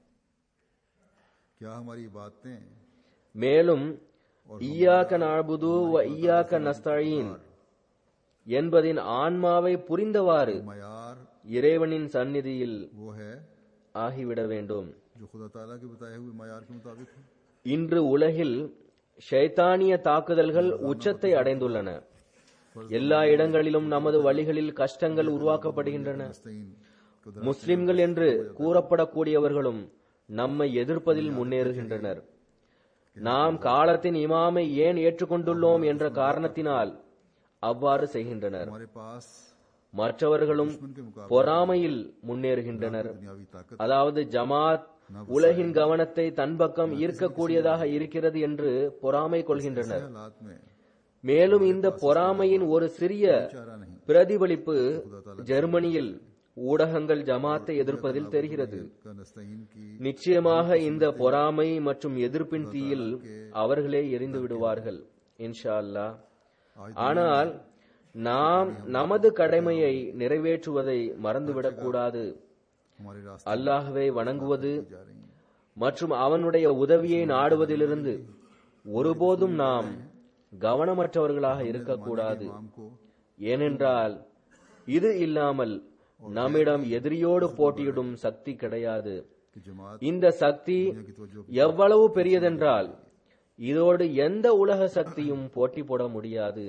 क्या हमारी बातें மேலும் ஈயாக்க நஅபுது வ ஈயாக்க நஸ்தஈன் என்பதின் ஆன்மாவை புரிந்தவாறு मयार இறைவனின் சந்நிதியில் वो है ஆகிவிட வேண்டும். जो खुदा ताला के बताए हुए मयार के मुताबिक है। இன்று உலகில் ஷைத்தானிய தாக்குதல்கள் உச்சத்தை அடைந்துள்ளன. எல்லா இடங்களிலும் நமது வழிகளில் கஷ்டங்கள் உருவாக்கப்படுகின்றன. नस्तईन को முஸ்லிம்கள் என்று கூறப்படக்கூடியவர்களும் நம்மை எதிர்ப்பதில் முன்னேறுகின்றனர். நாம் காலத்தின் இமாமை ஏன் ஏற்றுக்கொண்டுள்ளோம் என்ற காரணத்தினால் அவ்வாறு செய்கின்றனர். हमारे पास மற்றவர்களும் பொறாமையில் முன்னேறுகின்றனர். दुनियावी ताकत அதாவது ஜமாத் உலகின் கவனத்தை தன் பக்கம் ஈர்க்கக்கூடியதாக இருக்கிறது என்று பொறாமை கொள்கின்றனர். हालात में மேலும் இந்த பொறாமையின் ஒரு சிறிய चारा नहीं பிரதிபலிப்பு ஜெர்மனியில் ஊடகங்கள் ஜமாத்தை எதிர்ப்பதில் தெரிகிறது. का नस्तईन की நிச்சயமாக இந்த பொறாமை மற்றும் எதிர்ப்பின் தீயில் அவர்களே எரிந்து விடுவார்கள் இன்ஷா அல்லாஹ். ஆனால் நாம் நமது கடமையை நிறைவேற்றுவதை மறந்துவிடக் கூடாது. हमारे रास्ते அல்லாஹ்வை வணங்குவது जा रही हैं। மற்றும் அவனுடைய உதவியை நாடுவதிலிருந்து ஒருபோதும் நாம் கவனமற்றவர்களாக இருக்கக்கூடாது. इमाम को ஏனென்றால் இது இல்லாமல் நம்மிடம் எதிரியோடு போட்டியிடும் சக்தி கிடையாது. कि जमात இந்த சக்தி की तवज्जो எவ்வளவு பெரியதென்றால் இதோடு எந்த உலக சக்தியும் போட்டி போட முடியாது.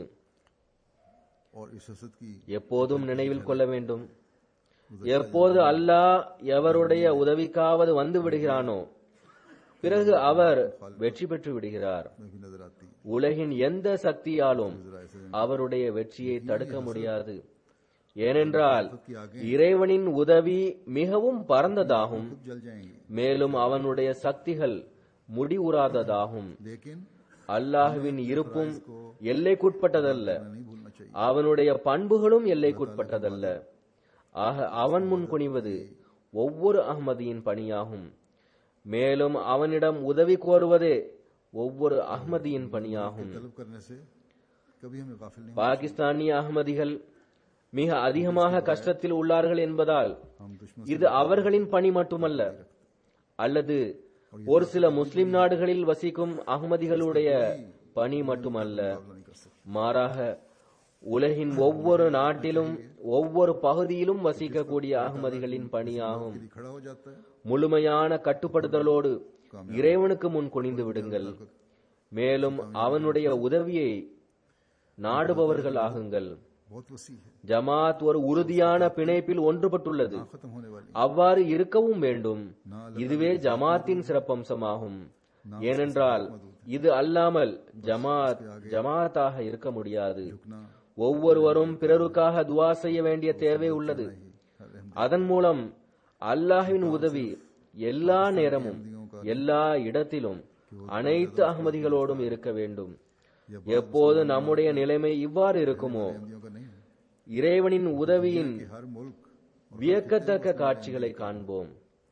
और इस हसद की எப்போதும் நினைவில் கொள்ள வேண்டும், எப்போது அல்லாஹ் எவருடைய உதவிக்காவது வந்து விடுகிறானோ பிறகு அவர் வெற்றி பெற்று விடுகிறார். में भी नजर आती है। உலகின் எந்த சக்தியாலும் அவருடைய வெற்றியை தடுக்க முடியாது. ஏனென்றால் இறைவனின் உதவி மிகவும் பரந்ததாகும், खुद जल जाएंगे, மேலும் அவனுடைய சக்திகள் முடிவுறாததாகும். लेकिन அல்லாஹ்வின் இருப்பும் எல்லைக்குட்பட்டதல்ல, नहीं भूलना चाहिए। அவனுடைய பண்புகளும் எல்லைக்குட்பட்டதல்ல. ஆக அவன் முன் குனிவது ஒவ்வொரு அஹ்மதியின் பணியாகும். மேலும் அவனிடம் உதவி கோருவதே ஒவ்வொரு அஹ்மதியின் பணியாகும். तलब करने से कभी हमें गाफिल नहीं பாகிஸ்தானிய அஹ்மதிகள் மிக அதிகமாக கஷ்டத்தில் உள்ளார்கள் என்பதால் हम दुश्मन இது அவர்களின் பணி மட்டுமல்ல, அல்லது ஒரு சில முஸ்லிம் நாடுகளில் வசிக்கும் அஹ்மதிகளுடைய பணி மட்டுமல்ல, नहीं कर सकते। மாறாக உலகின் ஒவ்வொரு நாட்டிலும் ஒவ்வொரு பகுதியிலும் வசிக்கக்கூடிய அஹ்மதிகளின் பணியாகும். यदि खड़ा हो जाता है முழுமையான கட்டுப்படுதலோடு இறைவனுக்கு முன் குனிந்து விடுங்கள். மேலும் அவனுடைய உதவியை நாடுபவர்கள் ஆகுங்கள். बहुत वसी है, ஜமாத் ஒரு உறுதியான பிணைப்பில் ஒன்றுபட்டுள்ளது. खत्म होने वाली அவ்வாறு இருக்கவும் வேண்டும். இதுவே ஜமாத்தின் சிறப்பம்சமாகும். ஏனென்றால் இது அல்லாமல் ஜமாத் ஜமாத்தாக இருக்க முடியாது. झुकना ஒவ்வொருவரும் பிறருக்காக துவா செய்ய வேண்டிய தேவை உள்ளது. அதன் மூலம் அல்லாஹ்வின் உதவி எல்லா நேரமும் எல்லா இடத்திலும் அனைத்து அஹ்மதிகளோடும் இருக்க வேண்டும். எப்போது நம்முடைய நிலைமை இவ்வாறு இருக்குமோ अहमदियों का नहीं है இறைவனின் உதவியின் कि हर मुल्क வியக்கத்தக்க காட்சிகளை காண்போம்.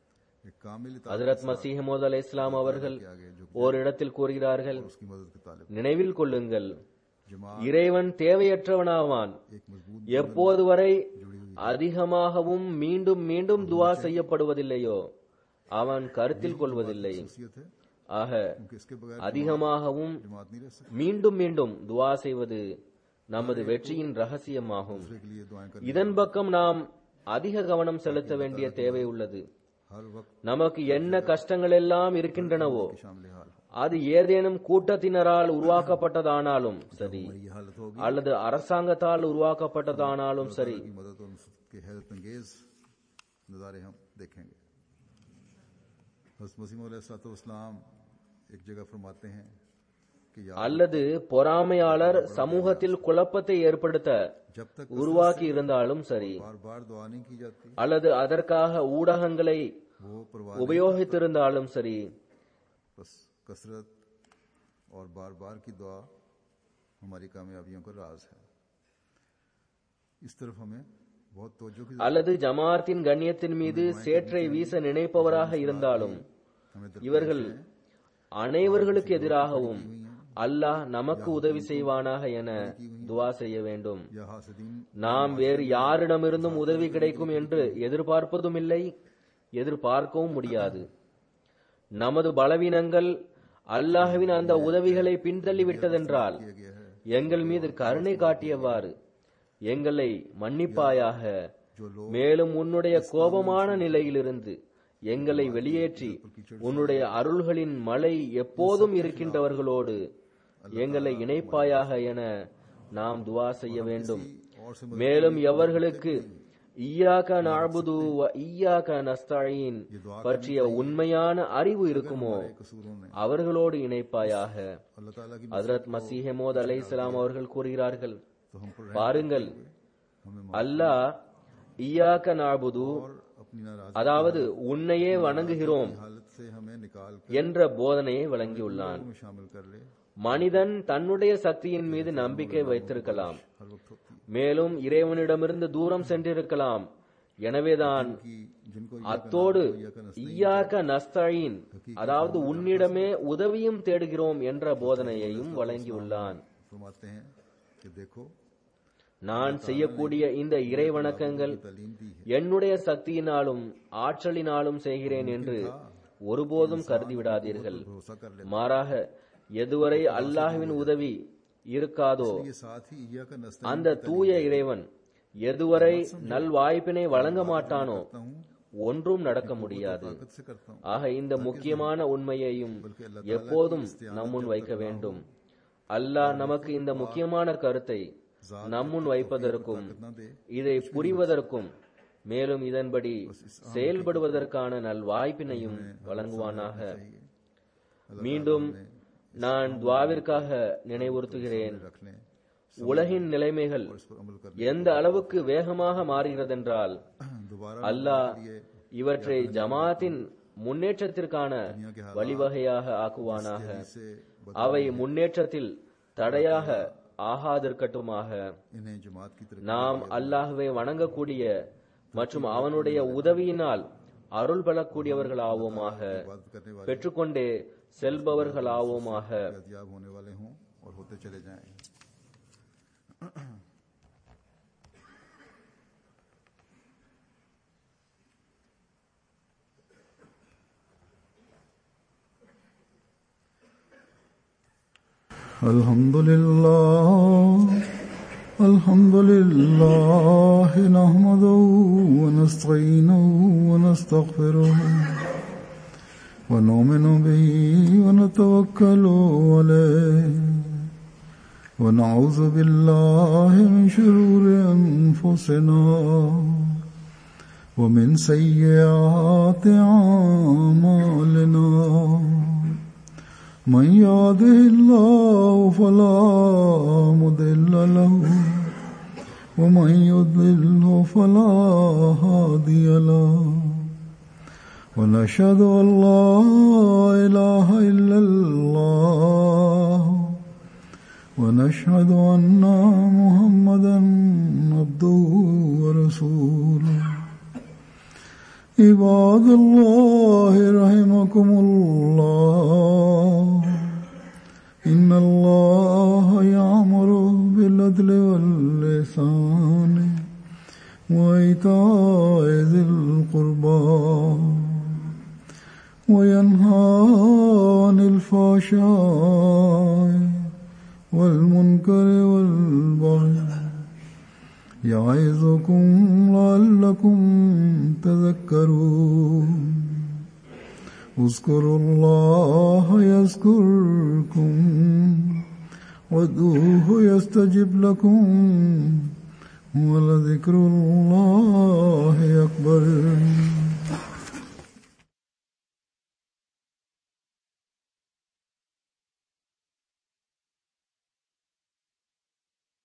एक कामिल ஹஜ்ரத் மஸீஹ் மவ்ஊத் அலைஹிஸ்ஸலாம் அவர்கள் ஓரிடத்தில் கூறுகிறார்கள், उसकी मदद के तालिब நினைவில் கொள்ளுங்கள், இறைவன் தேவையற்றவனாவான். எப்போது வரை அதிகமாகவும் மீண்டும் மீண்டும் துவா செய்யப்படுவதில்லையோ அவன் கருத்தில் கொள்வதில்லை. है ஆக कि इसके बगैर அதிகமாகவும் जमात नहीं रह सकती। மீண்டும் மீண்டும் துவா செய்வது நமது வெற்றியின் ரகசியமாகும். दूसरे के लिए दुआएं करना இதன் பக்கம் நாம் அதிக கவனம் செலுத்த வேண்டிய தேவை உள்ளது. हर वक्त நமக்கு என்ன கஷ்டங்கள் எல்லாம் இருக்கின்றனவோ शामिल हाल हो। அது ஏதேனும் கூட்டத்தினரால் உருவாக்கப்பட்டதானாலும் சரி, ये हालत होगी அல்லது அரசாங்கத்தால் உருவாக்கப்பட்டதானாலும் சரி, की मदद और नुसरत के हैरत अंगेज नज़ारे हम देखेंगे। हज़रत मसीह मौऊद अलैहिस्सलाम एक जगह फरमाते हैं कि या அல்லது பொறாமையாளர் சமூகத்தில் குழப்பத்தை ஏற்படுத்த जब तक உருவாக்கி இருந்தாலும் சரி, बार बार दुआ नहीं की जाती அல்லது அதற்காக ஊடகங்களை वो परवाह உபயோகித்திருந்தாலும் சரி, बस कसरत और बार बार की दुआ हमारी कामयाबियों का राज है। इस तरफ हमें बहुत तवज्जो की அல்லது ஜமாத்தின் கண்ணியத்தின் மீது சேற்றை வீச நினைப்பவராக இருந்தாலும் हमें இவர்கள் அனைவர்களுக்கு எதிராகவும் அல்லாஹ் நமக்கு உதவி செய்வானாக என துவா செய்ய வேண்டும். या हासिदीन நாம் வேறு யாரிடமிருந்தும் உதவி கிடைக்கும் என்று எதிர்பார்ப்பதும் இல்லை, எதிர்பார்க்கவும் முடியாது. நமது பலவீனங்கள் அல்லாஹ்வின் அந்த உதவிகளை பின்தள்ளிவிட்டதென்றால் எங்கள் மீது கருணை காட்டியவாறு எங்களை மன்னிப்பாயாக, மேலும் உன்னுடைய கோபமான நிலையிலிருந்து எங்களை வெளியேற்றி உன்னுடைய அருள்களின் மழை எப்போதும் இருக்கின்றவர்களோடு எங்களை இணைப்பாயாக என நாம் துவா செய்ய வேண்டும். மேலும் எவர்களுக்கு ஈயாக்க நஅ்புது வ ஈயாக்க நஸ்தஈன் பற்றிய உண்மையான அறிவு இருக்குமோ அவர்களோடு இணைப்பாயாக. अल्लाह ताला की ஹஜ்ரத் மஸீஹ் மவ்ஊத் அலைஹிஸ்ஸலாம் அவர்கள் கூறுகிறார்கள், तो हम पर பாருங்கள், हमें அல்லாஹ் ஈயாக்க நஅ்புது अपनी नाराज அதாவது உன்னையே வணங்குகிறோம் हालत से हमें निकाल என்ற போதனையை வழங்கியுள்ளான். कर शामिल कर ले மனிதன் தன்னுடைய சக்தியின் மீது நம்பிக்கை வைத்திருக்கலாம், हर वक्त होती மேலும் இறைவனிடமிருந்து தூரம் சென்றிருக்கலாம். எனவேதான் कि जिनको அத்தோடு ஈயாக்க நஸ்தஈன் அதாவது உன்னிடமே உதவியும் தேடுகிறோம் என்ற போதனையையும் வழங்கியுள்ளான். फरमाते हैं कि देखो நான் செய்யக்கூடிய இந்த இறை வணக்கங்கள் तालीम दी है என்னுடைய சக்தியினாலும் ஆற்றலினாலும் செய்கிறேன் என்று ஒருபோதும் கருதிவிடாதீர்கள். भरोसा कर ले। மாறாக எதுவரை அல்லாஹ்வின் உதவி இருக்காதோ ये साथ ही ईया का नस्ता அந்த தூய இறைவன் எதுவரை நல்வாய்ப்பினை வழங்க மாட்டானோ ஒன்றும் நடக்க முடியாது. से करता हूँ ஆக இந்த முக்கியமான உண்மையையும் எப்போதும் நம்முன் வைக்க வேண்டும். அல்லாஹ் நமக்கு இந்த முக்கியமான கருத்தை நம்முன் வைப்பதற்கும் ना दे இதை புரிவதற்கும் மேலும் இதன்படி செயல்படுவதற்கான நல்வாய்ப்பினையும் வழங்குவானாக. மீண்டும் நான் துவாவிற்காக நினைவுறுத்துகிறேன், रख लें உலகின் நிலைமைகள் इस पर अमल कर எந்த அளவுக்கு வேகமாக மாறுகிறதென்றால் दोबारा அல்லாஹ் இவற்றை ஜமாத்தின் முன்னேற்றத்திற்கான வழிவகையாக ஆக்குவானாக. से அவை முன்னேற்றத்தில் தடையாக ஆகாதிருக்கட்டுமாக. इन्हें जमात की तरफ நாம் அல்லாஹ்வை வணங்கக்கூடிய மற்றும் அவனுடைய உதவியினால் அருள் பெறக்கூடியவர்களாவோமாக, बात करने वाले பெற்றுக்கொண்டே செல்பவர்களாவோமாக. याब होने वाले हों और होते चले जाएं। الحمد لله نحمده ونستعينه ونستغفره ونؤمن به ونتوكل عليه ونعوذ بالله من شرور أنفسنا ومن سيئات أعمالنا من يهده الله فلا مضل له ومن يضلل فلا هادي له ونشهد أن لا إله إلا الله ونشهد أن محمدا عبده ورسوله عباد الله رحمكم الله إن الله يأمر بالعدل والإحسان وإيتاء ذي القربى وينهى عن الفحشاء والمنكر والبغي يعظكم لعلكم تذكرون اذكروا الله يذكركم وادعوه يستجب لكم ولذكر الله أكبر.